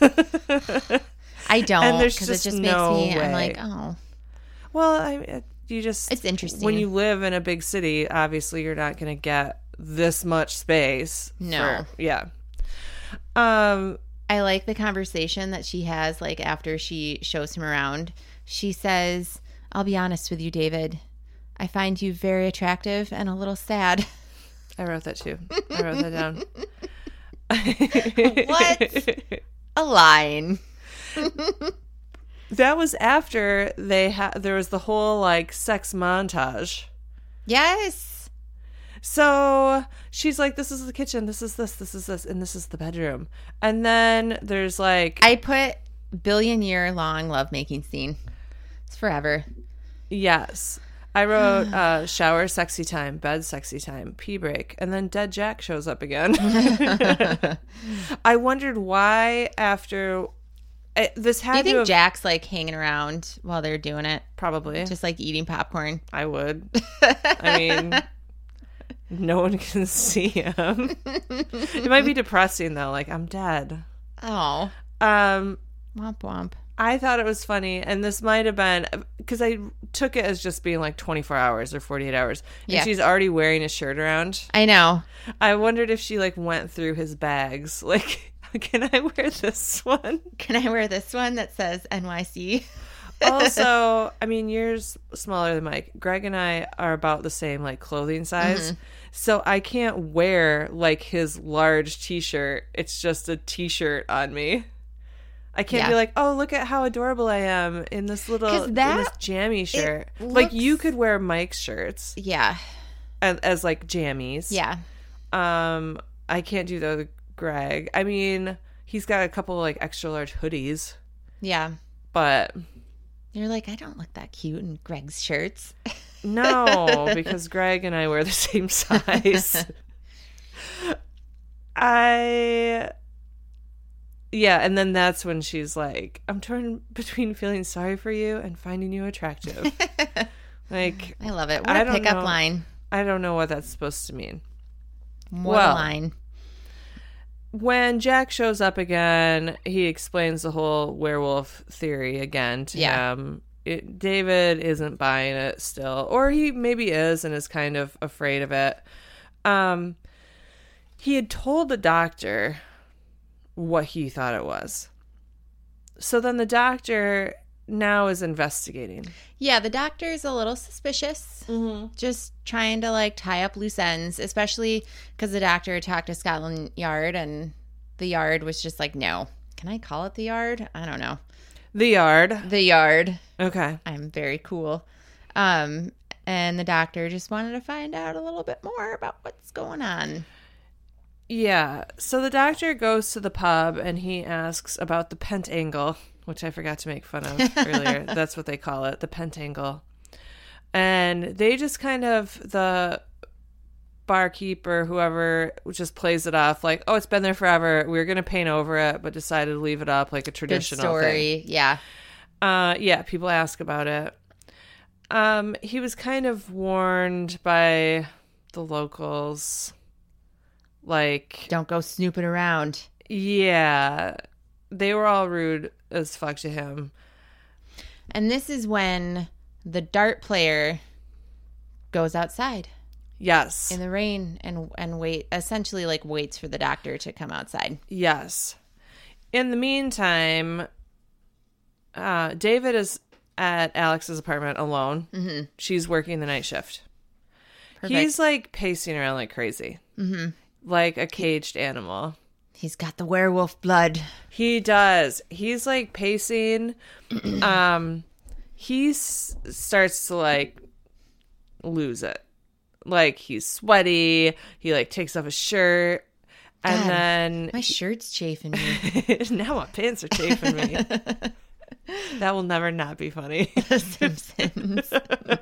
I don't. And there's because it just just no makes me, I'm way. like, oh. Well, you just... It's interesting. When you live in a big city, obviously you're not going to get this much space. No. Yeah. I like the conversation that she has, like, after she shows him around. She says, I'll be honest with you, David. I find you very attractive and a little sad. I wrote that too. I wrote that down. What? A line. That was after there was the whole like sex montage. Yes. So she's like, this is the kitchen, this is this, and this is the bedroom. And then there's like, I put billion-year-long lovemaking scene. It's forever. yes. I wrote shower sexy time, bed sexy time, pee break, and then dead Jack shows up again. I wondered why after this Do you had to think have, Jack's, like, hanging around while they're doing it? probably. Just, like, eating popcorn? I would. I mean, no one can see him. It might be depressing though. Like, I'm dead. Oh. Um, Womp womp. I thought it was funny, and this might have been because I took it as just being like 24 hours or 48 hours, and Yeah. she's already wearing his shirt around. I know. I wondered if she like went through his bags, like, can I wear this one? Can I wear this one that says NYC? Also, I mean, you're smaller than Mike. Greg and I are about the same like clothing size. So I can't wear like his large t-shirt. It's just a t-shirt on me. I can't be like, oh, look at how adorable I am in this little in this jammy shirt. Like you could wear Mike's shirts. Yeah. As like jammies. Yeah. I can't do the Greg. I mean, he's got a couple like extra large hoodies. Yeah. But you're like, I don't look that cute in Greg's shirts. No, because Greg and I wear the same size. Yeah, and then that's when she's like, I'm torn between feeling sorry for you and finding you attractive. Like, I love it. What a pickup line. I don't know what that's supposed to mean. What a line. When Jack shows up again, he explains the whole werewolf theory again to him. David isn't buying it still, or he maybe is and is kind of afraid of it. He had told the doctor what he thought it was. So then the doctor now is investigating. Yeah, the doctor's a little suspicious. Just trying to like tie up loose ends, especially because the doctor talked to Scotland Yard and the Yard was just like, no. Can I call it the Yard? I don't know. The Yard. The Yard. Okay. I'm very cool. And the doctor just wanted to find out a little bit more about what's going on. Yeah. So the doctor goes to the pub and he asks about the pentangle, which I forgot to make fun of earlier. That's what they call it, the pentangle. And they just kind of, the barkeeper, whoever, just plays it off like, oh, it's been there forever. We were going to paint over it, but decided to leave it up like a traditional Good story. thing. Yeah. Yeah, people ask about it. He was kind of warned by the locals. Like, don't go snooping around. Yeah. They were all rude as fuck to him. And this is when the dart player goes outside. Yes. In the rain and essentially waits for the doctor to come outside. Yes. In the meantime, David is at Alex's apartment alone. Mm-hmm. She's working the night shift. Perfect. He's like pacing around like crazy. Mm-hmm. Like a caged animal. He's got the werewolf blood. He does. He's like pacing. He starts to like lose it. Like he's sweaty. He like takes off his shirt. And God, then my shirt's chafing me. Now my pants are chafing me. That will never not be funny. The Simpsons.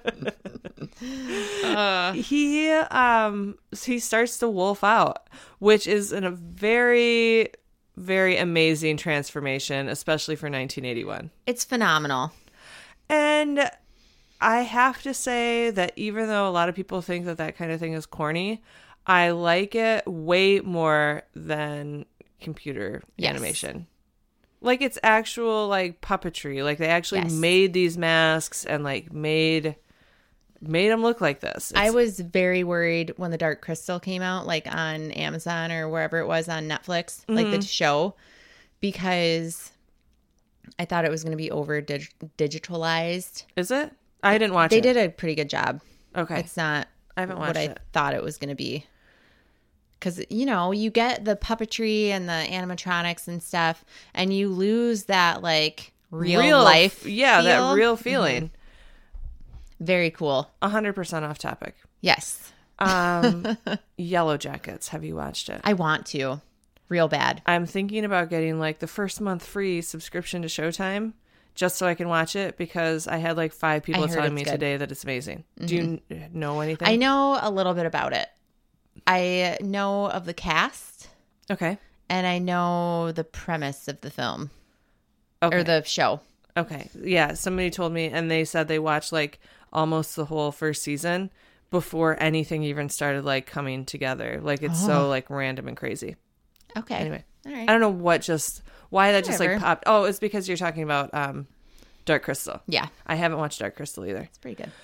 He starts to wolf out, which is a very, very amazing transformation, especially for 1981. It's phenomenal. And I have to say that even though a lot of people think that that kind of thing is corny, I like it way more than computer animation. Like it's actual like puppetry. Like they actually made these masks and like made them look like this. I was very worried when The Dark Crystal came out, like on Amazon or wherever it was on Netflix, like the show, because I thought it was going to be over digitalized. Is it? I didn't watch it. They did a pretty good job. Okay. It's not I haven't watched what I thought it was going to be. Because, you know, you get the puppetry and the animatronics and stuff, and you lose that, like, real life Yeah, feel. that real feeling. Mm-hmm. Very cool. 100% off topic. Yes. Yellow Jackets. Have you watched it? I want to. Real bad. I'm thinking about getting, like, the first month free subscription to Showtime just so I can watch it because I had, like, 5 people telling me today that it's amazing. Mm-hmm. Do you know anything? I know a little bit about it. I know of the cast. Okay. And I know the premise of the film. Okay. Or the show. Okay. Yeah. Somebody told me, and they said they watched like almost the whole first season before anything even started like coming together. Like it's so like random and crazy. Okay. Anyway. All right. I don't know why that just like popped. Oh, it's because you're talking about Dark Crystal. Yeah. I haven't watched Dark Crystal either. It's pretty good.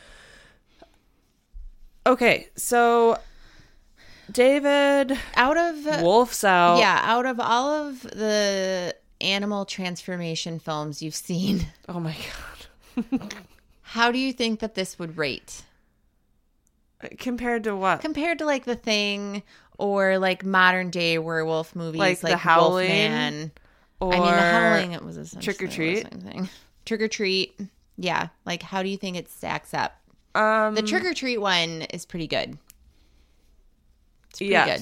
Okay. So David wolfs out. Yeah, out of all of the animal transformation films you've seen. Oh my God. How do you think that this would rate? Compared to what? Compared to like The Thing or like modern day werewolf movies like The Howling. Wolfman. Or I mean, the Howling, it was essentially Trick or Treat. the same thing. Trick or Treat. Yeah. Like, how do you think it stacks up? Um, The Trick or Treat one is pretty good. It's pretty good.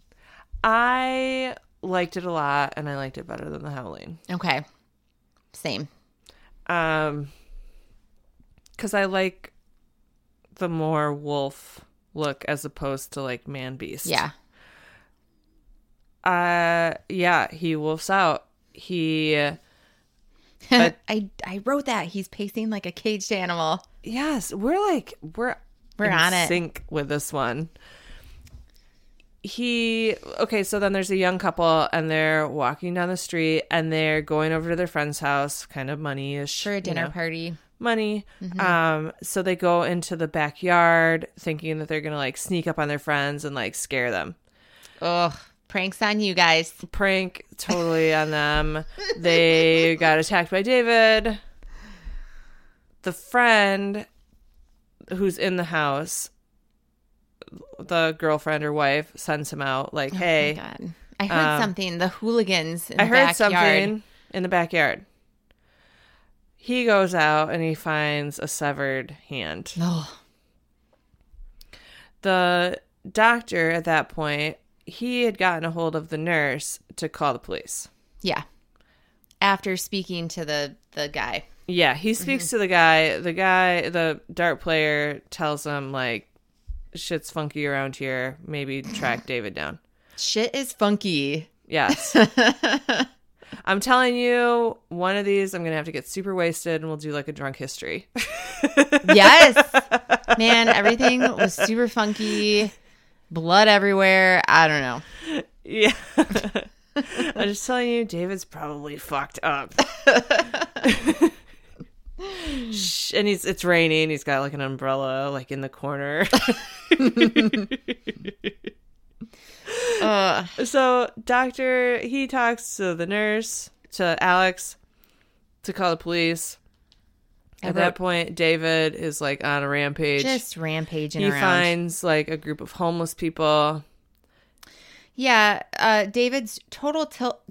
I liked it a lot, and I liked it better than the Howling. Okay. Same. Because I like the more wolf look as opposed to like man beast. Yeah. Yeah, he wolfs out. He I wrote that. He's pacing like a caged animal. yes, we're in on it. sync with this one. Okay, so then there's a young couple and they're walking down the street and they're going over to their friend's house, kind of money-ish. For a dinner party. Money. So they go into the backyard thinking that they're going to like sneak up on their friends and like scare them. Ugh. Pranks on you guys. Prank totally on them. They got attacked by David. The friend who's in the house, the girlfriend or wife, sends him out like, hey. Oh my God. I heard something. The hooligans in the I heard backyard. something in the backyard. He goes out and he finds a severed hand. Oh. The doctor at that point, he had gotten a hold of the nurse to call the police. Yeah. After speaking to the guy. Yeah, he speaks to the guy. The dart player tells him, like, shit's funky around here. Maybe track David down. Shit is funky. Yes. I'm telling you, one of these, I'm going to have to get super wasted and we'll do like a drunk history. Yes. Man, everything was super funky. Blood everywhere. I don't know. Yeah. I'm just telling you, David's probably fucked up. And it's raining. He's got like an umbrella like in the corner. So doctor, he talks to the nurse, to Alex, to call the police. At that point, David is like on a rampage. Just rampaging He around. finds like a group of homeless people. Yeah, David's total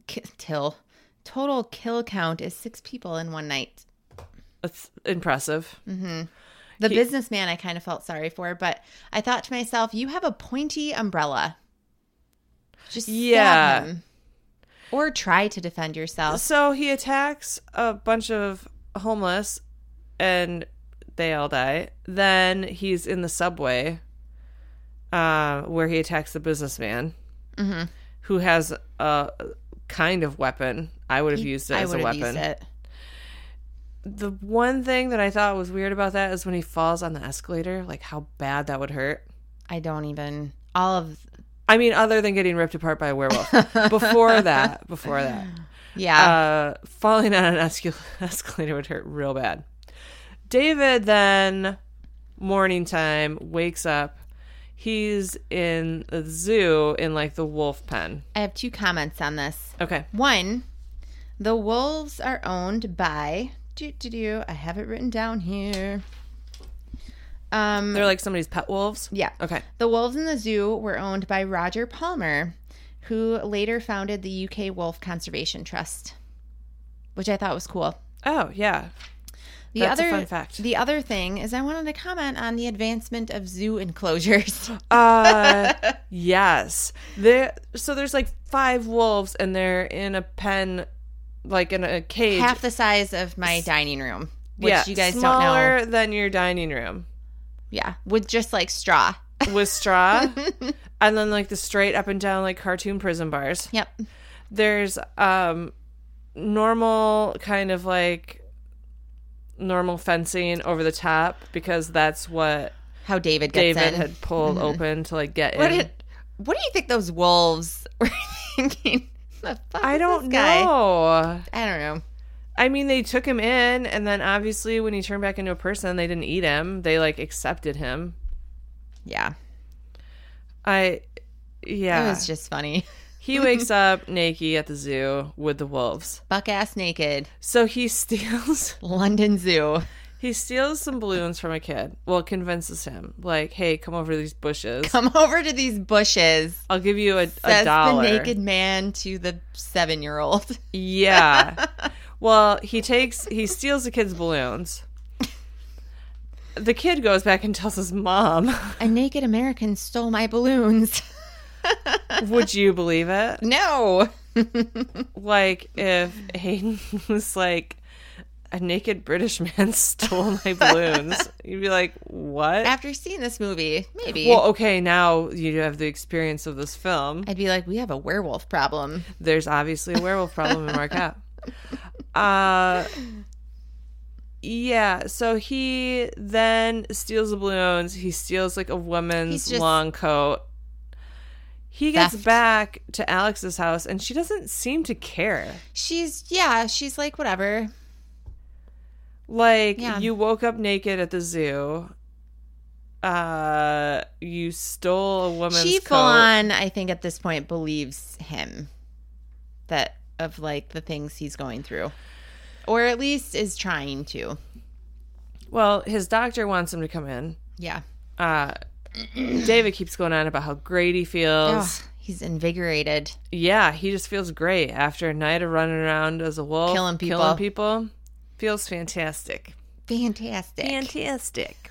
kill count is 6 people in one night. It's impressive. The businessman I kind of felt sorry for, but I thought to myself, you have a pointy umbrella. Just stab him. Or try to defend yourself. So he attacks a bunch of homeless and they all die. Then he's in the subway where he attacks the businessman who has a kind of weapon. I would have used it as a weapon. Used it. The one thing that I thought was weird about that is when he falls on the escalator, like how bad that would hurt. I don't even. I mean, other than getting ripped apart by a werewolf. Before that. Yeah. Falling on an escalator would hurt real bad. David then, morning time, wakes up. He's in the zoo in like the wolf pen. I have 2 comments on this. Okay. One, the wolves are owned by... I have it written down here. They're like somebody's pet wolves? Yeah. Okay. The wolves in the zoo were owned by Roger Palmer, who later founded the UK Wolf Conservation Trust, which I thought was cool. Oh, yeah. That's a fun fact. The other thing is I wanted to comment on the advancement of zoo enclosures. Yes. So there's like 5 wolves and they're in a pen, like in a cage. Half the size of my dining room, which you guys don't know. Smaller than your dining room. Yeah, with just like straw. With straw. And then like the straight up and down like cartoon prison bars. Yep. There's normal kind of like normal fencing over the top because that's what how David gets David in. had pulled open to like get in. What do you think those wolves were thinking? The fuck I is don't this guy? know. I don't know. I mean, they took him in, and then obviously when he turned back into a person, they didn't eat him. They like accepted him. Yeah. Yeah. It was just funny. He wakes up naked at the zoo with the wolves. Buck ass naked. So he steals London Zoo. He steals some balloons from a kid. Well, convinces him, like, hey, come over to these bushes. Come over to these bushes. I'll give you a Says dollar. the naked man to the 7-year-old. Yeah. Well, he steals the kid's balloons. The kid goes back and tells his mom. A naked American stole my balloons. Would you believe it? No. Like, if Hayden was like, a naked British man stole my balloons, you'd be like, what? After seeing this movie, maybe. Well, okay, now you have the experience of this film. I'd be like, we have a werewolf problem. There's obviously a werewolf problem in Marquette. Yeah, so he then steals the balloons. He steals like a woman's long coat. He gets theft. back to Alex's house and she doesn't seem to care. She's like, whatever. Like, Yeah. you woke up naked at the zoo. You stole a woman's She coat. full on, I think at this point, believes him that of like the things he's going through. Or at least is trying to. Well, his doctor wants him to come in. Yeah. David keeps going on about how great he feels. Ugh, he's invigorated. Yeah, he just feels great after a night of running around as a wolf. Killing people. Feels fantastic. Fantastic.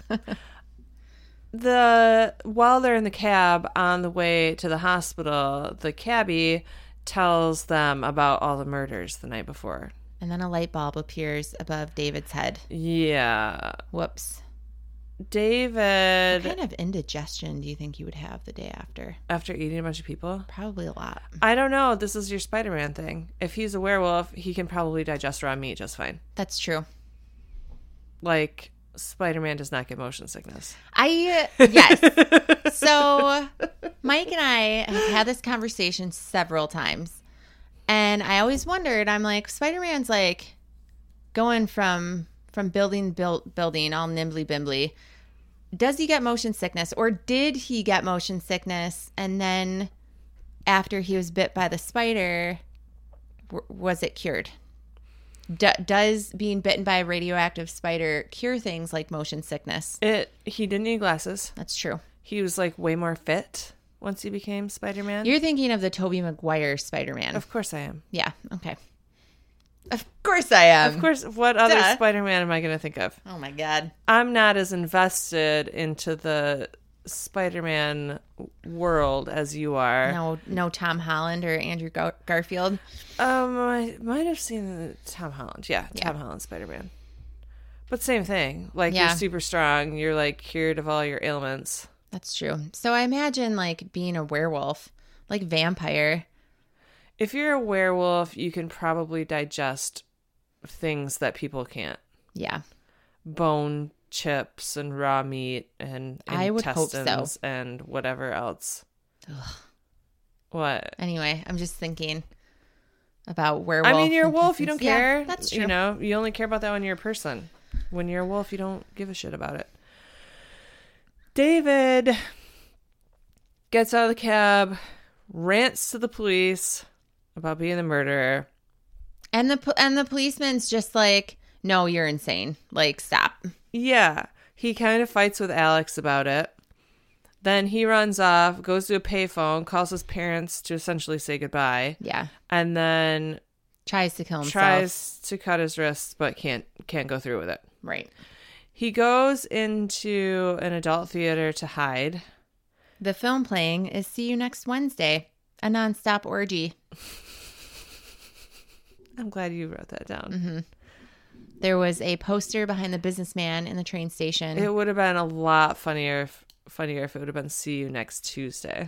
While they're in the cab on the way to the hospital, the cabbie tells them about all the murders the night before. And then a light bulb appears above David's head. Yeah. Whoops. David, What kind of indigestion do you think you would have the day after? after eating a bunch of people? Probably a lot. I don't know. This is your Spider-Man thing. If he's a werewolf, he can probably digest raw meat just fine. That's true. Like, Spider-Man does not get motion sickness. Yes. So Mike and I have had this conversation several times. And I always wondered, I'm like, Spider-Man's like going from building all nimbly bimbly. Does he get motion sickness, or did he get motion sickness and then after he was bit by the spider, was it cured? Does being bitten by a radioactive spider cure things like motion sickness? He didn't need glasses. That's true. He was like way more fit once he became Spider-Man. You're thinking of the Tobey Maguire Spider-Man. Of course I am. Yeah, okay. Of course I am. Of course. What other Duh. Spider-Man am I going to think of? Oh my God. I'm not as invested into the Spider-Man world as you are. No Tom Holland or Andrew Garfield. I might have seen Tom Holland. Yeah, Tom Holland Spider-Man. But same thing. Like, Yeah. you're super strong. You're like cured of all your ailments. That's true. So I imagine like being a werewolf, like vampire. If you're a werewolf, you can probably digest things that people can't. Yeah. Bone chips and raw meat and I would hope so. intestines and whatever else. Ugh. What? Anyway, I'm just thinking about werewolf. I mean, you're a wolf. You don't Yeah, care. that's true. You know, you only care about that when you're a person. When you're a wolf, you don't give a shit about it. David gets out of the cab, rants to the police about being the murderer. And the policeman's just like, no, you're insane. Like, stop. Yeah, he kind of fights with Alex about it. Then he runs off, goes to a payphone, calls his parents to essentially say goodbye, Yeah. and then Tries to kill himself. tries to cut his wrists but can't go through with it. Right. He goes into an adult theater to hide. The film playing is See You Next Wednesday, a nonstop orgy. I'm glad you wrote that down. Mm-hmm. There was a poster behind the businessman in the train station. It would have been a lot funnier if it would have been See You Next Tuesday.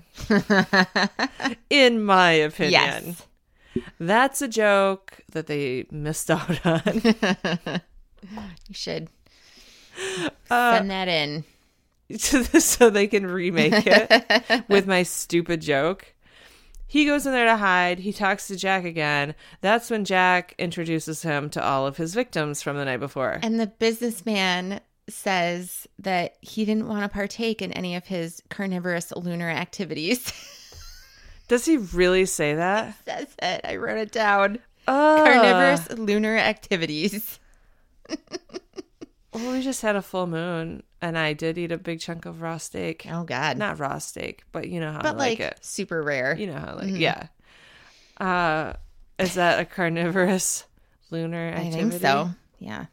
In my opinion. Yes. That's a joke that they missed out on. You should send that in. So they can remake it with my stupid joke. He goes in there to hide. He talks to Jack again. That's when Jack introduces him to all of his victims from the night before. And the businessman says that he didn't want to partake in any of his carnivorous lunar activities. Does he really say that? Says it. I wrote it down. Oh. Carnivorous lunar activities. Well, we just had a full moon, and I did eat a big chunk of raw steak. Oh, God. Not raw steak, but you know how I But, like it. super rare. You know how I like it. Yeah. Is that a carnivorous lunar activity? I think so. Yeah.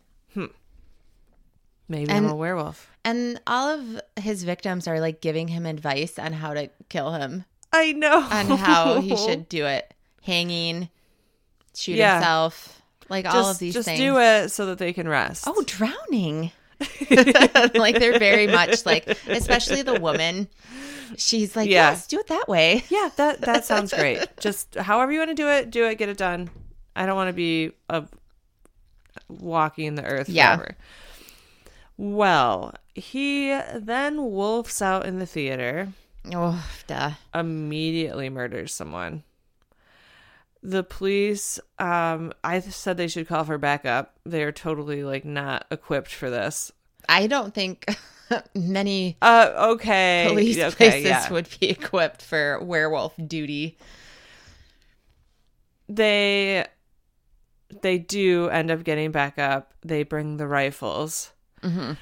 Maybe I'm a werewolf. And all of his victims are like giving him advice on how to kill him. I know. On how he should do it. Hanging, shoot himself, like all of these things. Just do it so that they can rest. Oh, drowning. Like they're very much like, especially the woman. She's like, yes, do it that way. Yeah, that sounds great. Just however you want to do it, get it done. I don't want to be walking the earth forever. Well, he then wolfs out in the theater. Oh, duh. Immediately murders someone. The police, I said they should call for backup. They are totally like not equipped for this. I don't think many police places would be equipped for werewolf duty. They do end up getting back up. They bring the rifles. Mm-hmm.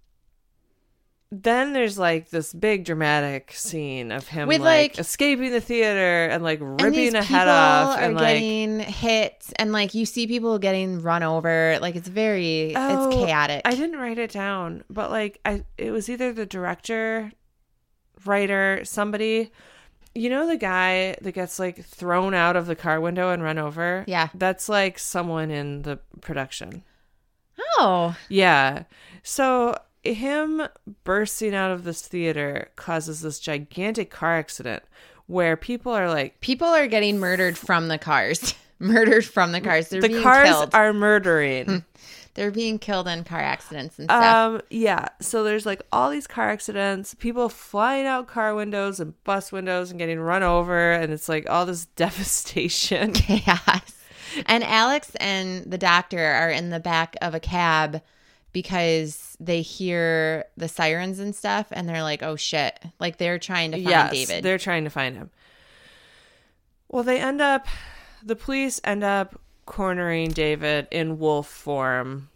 Then there's like this big dramatic scene of him like escaping the theater and like ripping a head off and like getting hit and like you see people getting run over. Like it's chaotic. I didn't write it down, but like it was either the director, writer, somebody. You know the guy that gets like thrown out of the car window and run over? Yeah. That's like someone in the production. Oh. Yeah. So him bursting out of this theater causes this gigantic car accident where people are getting murdered from the cars. Murdered from the cars. They're the cars killed. Are murdering. They're being killed in car accidents and stuff. Yeah. So there's like all these car accidents, people flying out car windows and bus windows and getting run over, and it's like all this devastation. Chaos. And Alex and the doctor are in the back of a cab because they hear the sirens and stuff, and they're like, oh, shit. Like, they're trying to find David. They're trying to find him. Well, the police end up cornering David in wolf form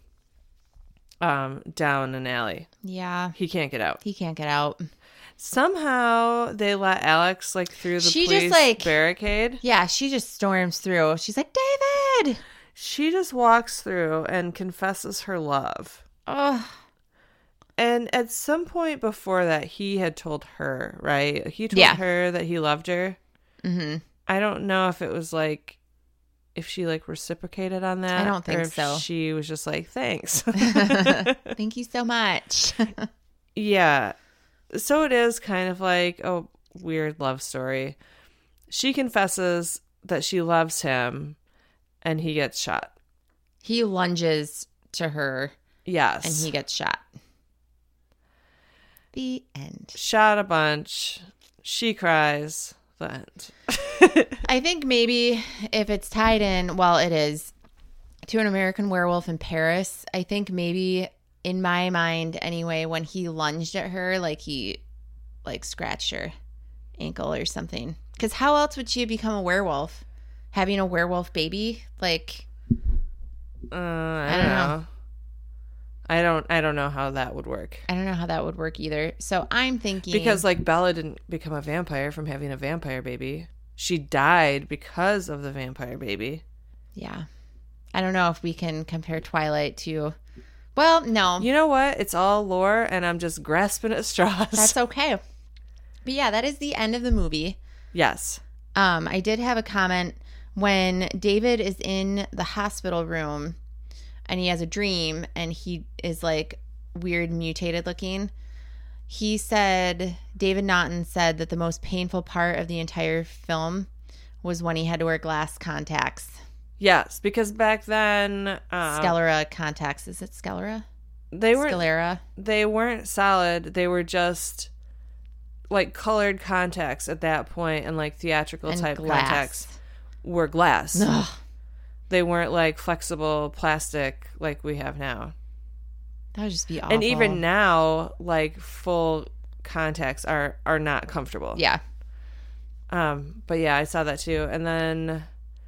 down an alley. Yeah. He can't get out. Somehow they let Alex like through the police barricade. Yeah, she just storms through. She's like, David! She just walks through and confesses her love. Ugh. And at some point before that, he had told her, right? He told her that he loved her. Mm-hmm. I don't know if it was like, if she like reciprocated on that. I don't think so. She was just like, thanks. Thank you so much. Yeah. So it is kind of like a weird love story. She confesses that she loves him and he gets shot. He lunges to her. Yes. And he gets shot. The end. Shot a bunch. She cries. The end. I think maybe if it's tied in, well, it is, to An American Werewolf in Paris, I think maybe in my mind anyway, when he lunged at her, like he like scratched her ankle or something. Because how else would she become a werewolf? Having a werewolf baby? Like, I don't know. I don't know how that would work. I don't know how that would work either. So I'm thinking, because like Bella didn't become a vampire from having a vampire baby. She died because of the vampire baby. Yeah. I don't know if we can compare Twilight to, well, no. You know what? It's all lore and I'm just grasping at straws. That's okay. But yeah, that is the end of the movie. Yes. I did have a comment when David is in the hospital room and he has a dream and he is like weird mutated looking. He said, David Naughton said that the most painful part of the entire film was when he had to wear glass contacts. Yes, because back then... Sclera contacts. Is it Sclera? Sclera. They weren't solid. They were just like colored contacts at that point, and like theatrical type contacts were glass. Ugh. They weren't like flexible plastic like we have now. That would just be awful. And even now, like full contacts are not comfortable. Yeah. But yeah, I saw that too. And then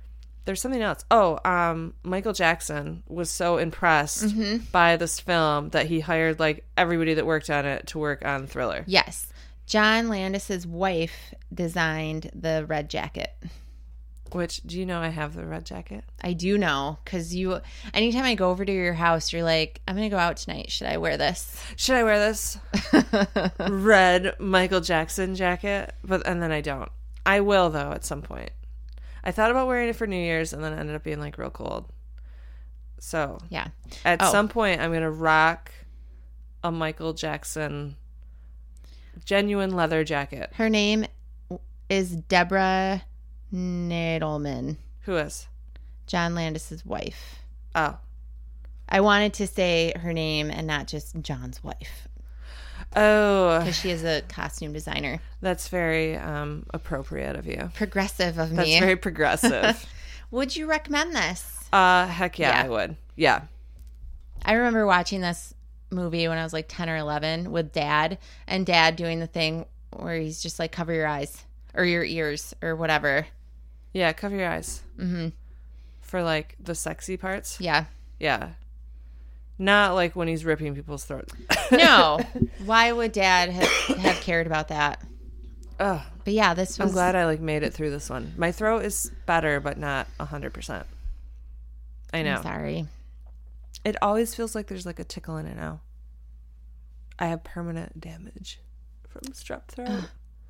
There's something else. Oh, Michael Jackson was so impressed by this film that he hired like everybody that worked on it to work on Thriller. Yes. John Landis's wife designed the red jacket. Which, do you know I have the red jacket? I do know, because anytime I go over to your house, you're like, I'm going to go out tonight. Should I wear this? Should I wear this red Michael Jackson jacket? And then I don't. I will, though, at some point. I thought about wearing it for New Year's, and then it ended up being like real cold. So yeah, at some point, I'm going to rock a Michael Jackson genuine leather jacket. Her name is Deborah Nadelman. Who is? John Landis's wife. Oh. I wanted to say her name and not just John's wife. Oh. Because she is a costume designer. That's very appropriate of you. Progressive of me. That's very progressive. Would you recommend this? Heck yeah, I would. Yeah. I remember watching this movie when I was like 10 or 11 with Dad, and Dad doing the thing where he's just like, cover your eyes or your ears or whatever. Yeah, cover your eyes. Mm-hmm. For like the sexy parts. Yeah. Yeah. Not like when he's ripping people's throats. No. Why would Dad have cared about that? Ugh. But yeah, this was... I'm glad I like made it through this one. My throat is better, but not 100%. I know. I'm sorry. It always feels like there's like a tickle in it now. I have permanent damage from strep throat.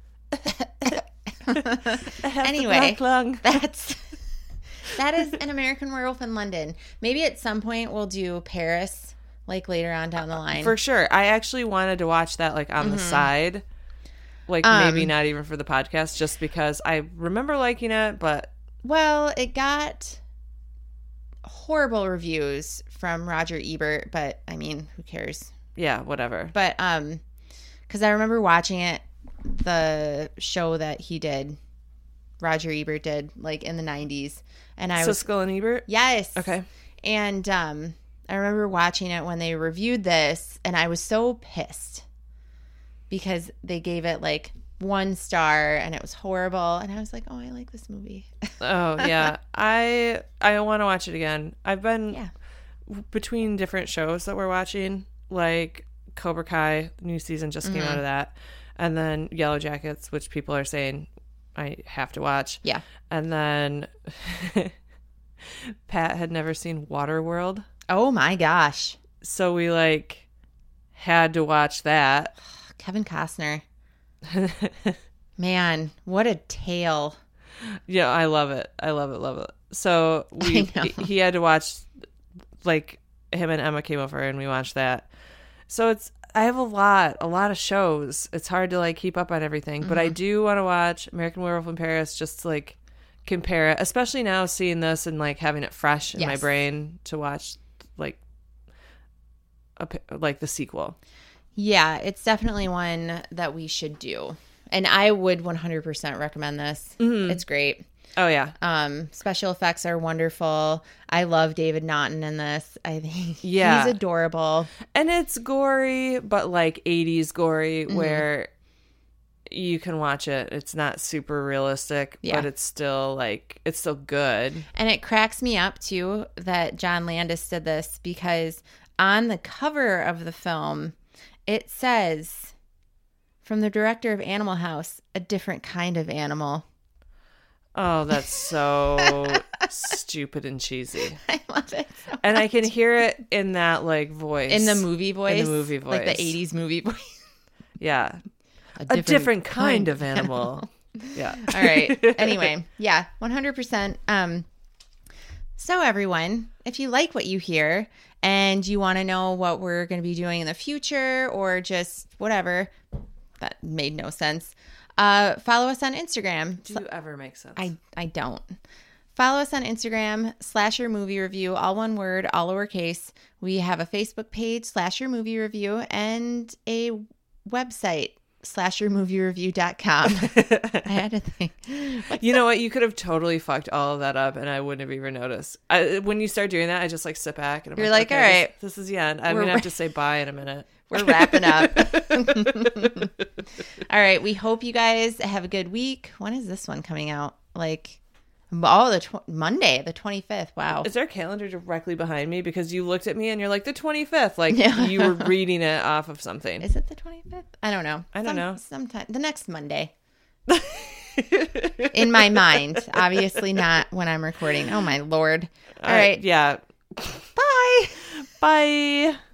Anyway, that is An American Werewolf in London. Maybe at some point we'll do Paris, like later on down the line. For sure. I actually wanted to watch that like on the side. Like maybe not even for the podcast, just because I remember liking it, but... Well, it got horrible reviews from Roger Ebert, but I mean, who cares? Yeah, whatever. But because I remember watching it, the show that he did, Roger Ebert did, like in the 90s, and I was Siskel and Ebert. Yes. Okay. And I remember watching it when they reviewed this, and I was so pissed because they gave it like 1 star and it was horrible, and I was like, oh, I like this movie. Oh yeah, I want to watch it again. I've been between different shows that we're watching, like Cobra Kai, new season just came out of that, and then Yellow Jackets, which people are saying I have to watch. Yeah. And then Pat had never seen Waterworld. Oh my gosh. So we like had to watch that. Kevin Costner. Man, what a tale. Yeah, I love it. I love it, love it. So he had to watch, like, him and Emma came over and we watched that. So I have a lot of shows. It's hard to like keep up on everything, but I do want to watch American Werewolf in Paris just to like compare it, especially now seeing this and like having it fresh in my brain to watch like the sequel. Yeah, it's definitely one that we should do. And I would 100% recommend this. Mm-hmm. It's great. Oh, yeah. Special effects are wonderful. I love David Naughton in this. I think he's adorable. And it's gory, but like 80s gory, where you can watch it. It's not super realistic, but it's still good. And it cracks me up, too, that John Landis did this, because on the cover of the film, it says, from the director of Animal House, a different kind of animal. Oh, that's so stupid and cheesy. I love it so and much. I can hear it in that like voice. In the movie voice? In the movie voice. Like the 80s movie voice. Yeah. A different kind of animal. Yeah. All right. Anyway, yeah, 100%. So everyone, if you like what you hear and you want to know what we're going to be doing in the future or just whatever, that made no sense. Follow us on Instagram. Do you ever make sense? I don't. Follow us on Instagram, Slasher Movie Review, all one word, all lowercase. We have a Facebook page, Slasher Movie Review, and a website, slashermoviereview.com. I had to think. You know what? You could have totally fucked all of that up and I wouldn't have even noticed. When you start doing that, I just like sit back and I'm You're like, okay, all right. This is the end. I'm going to have to say bye in a minute. We're wrapping up. All right. We hope you guys have a good week. When is this one coming out? Like Oh, Monday, the 25th. Wow. Is there a calendar directly behind me? Because you looked at me and you're like, the 25th. Like, Yeah. you were reading it off of something. Is it the 25th? I don't know. I don't know. Sometime. The next Monday. In my mind. Obviously not when I'm recording. Oh, my Lord. All right. Yeah. Bye. Bye.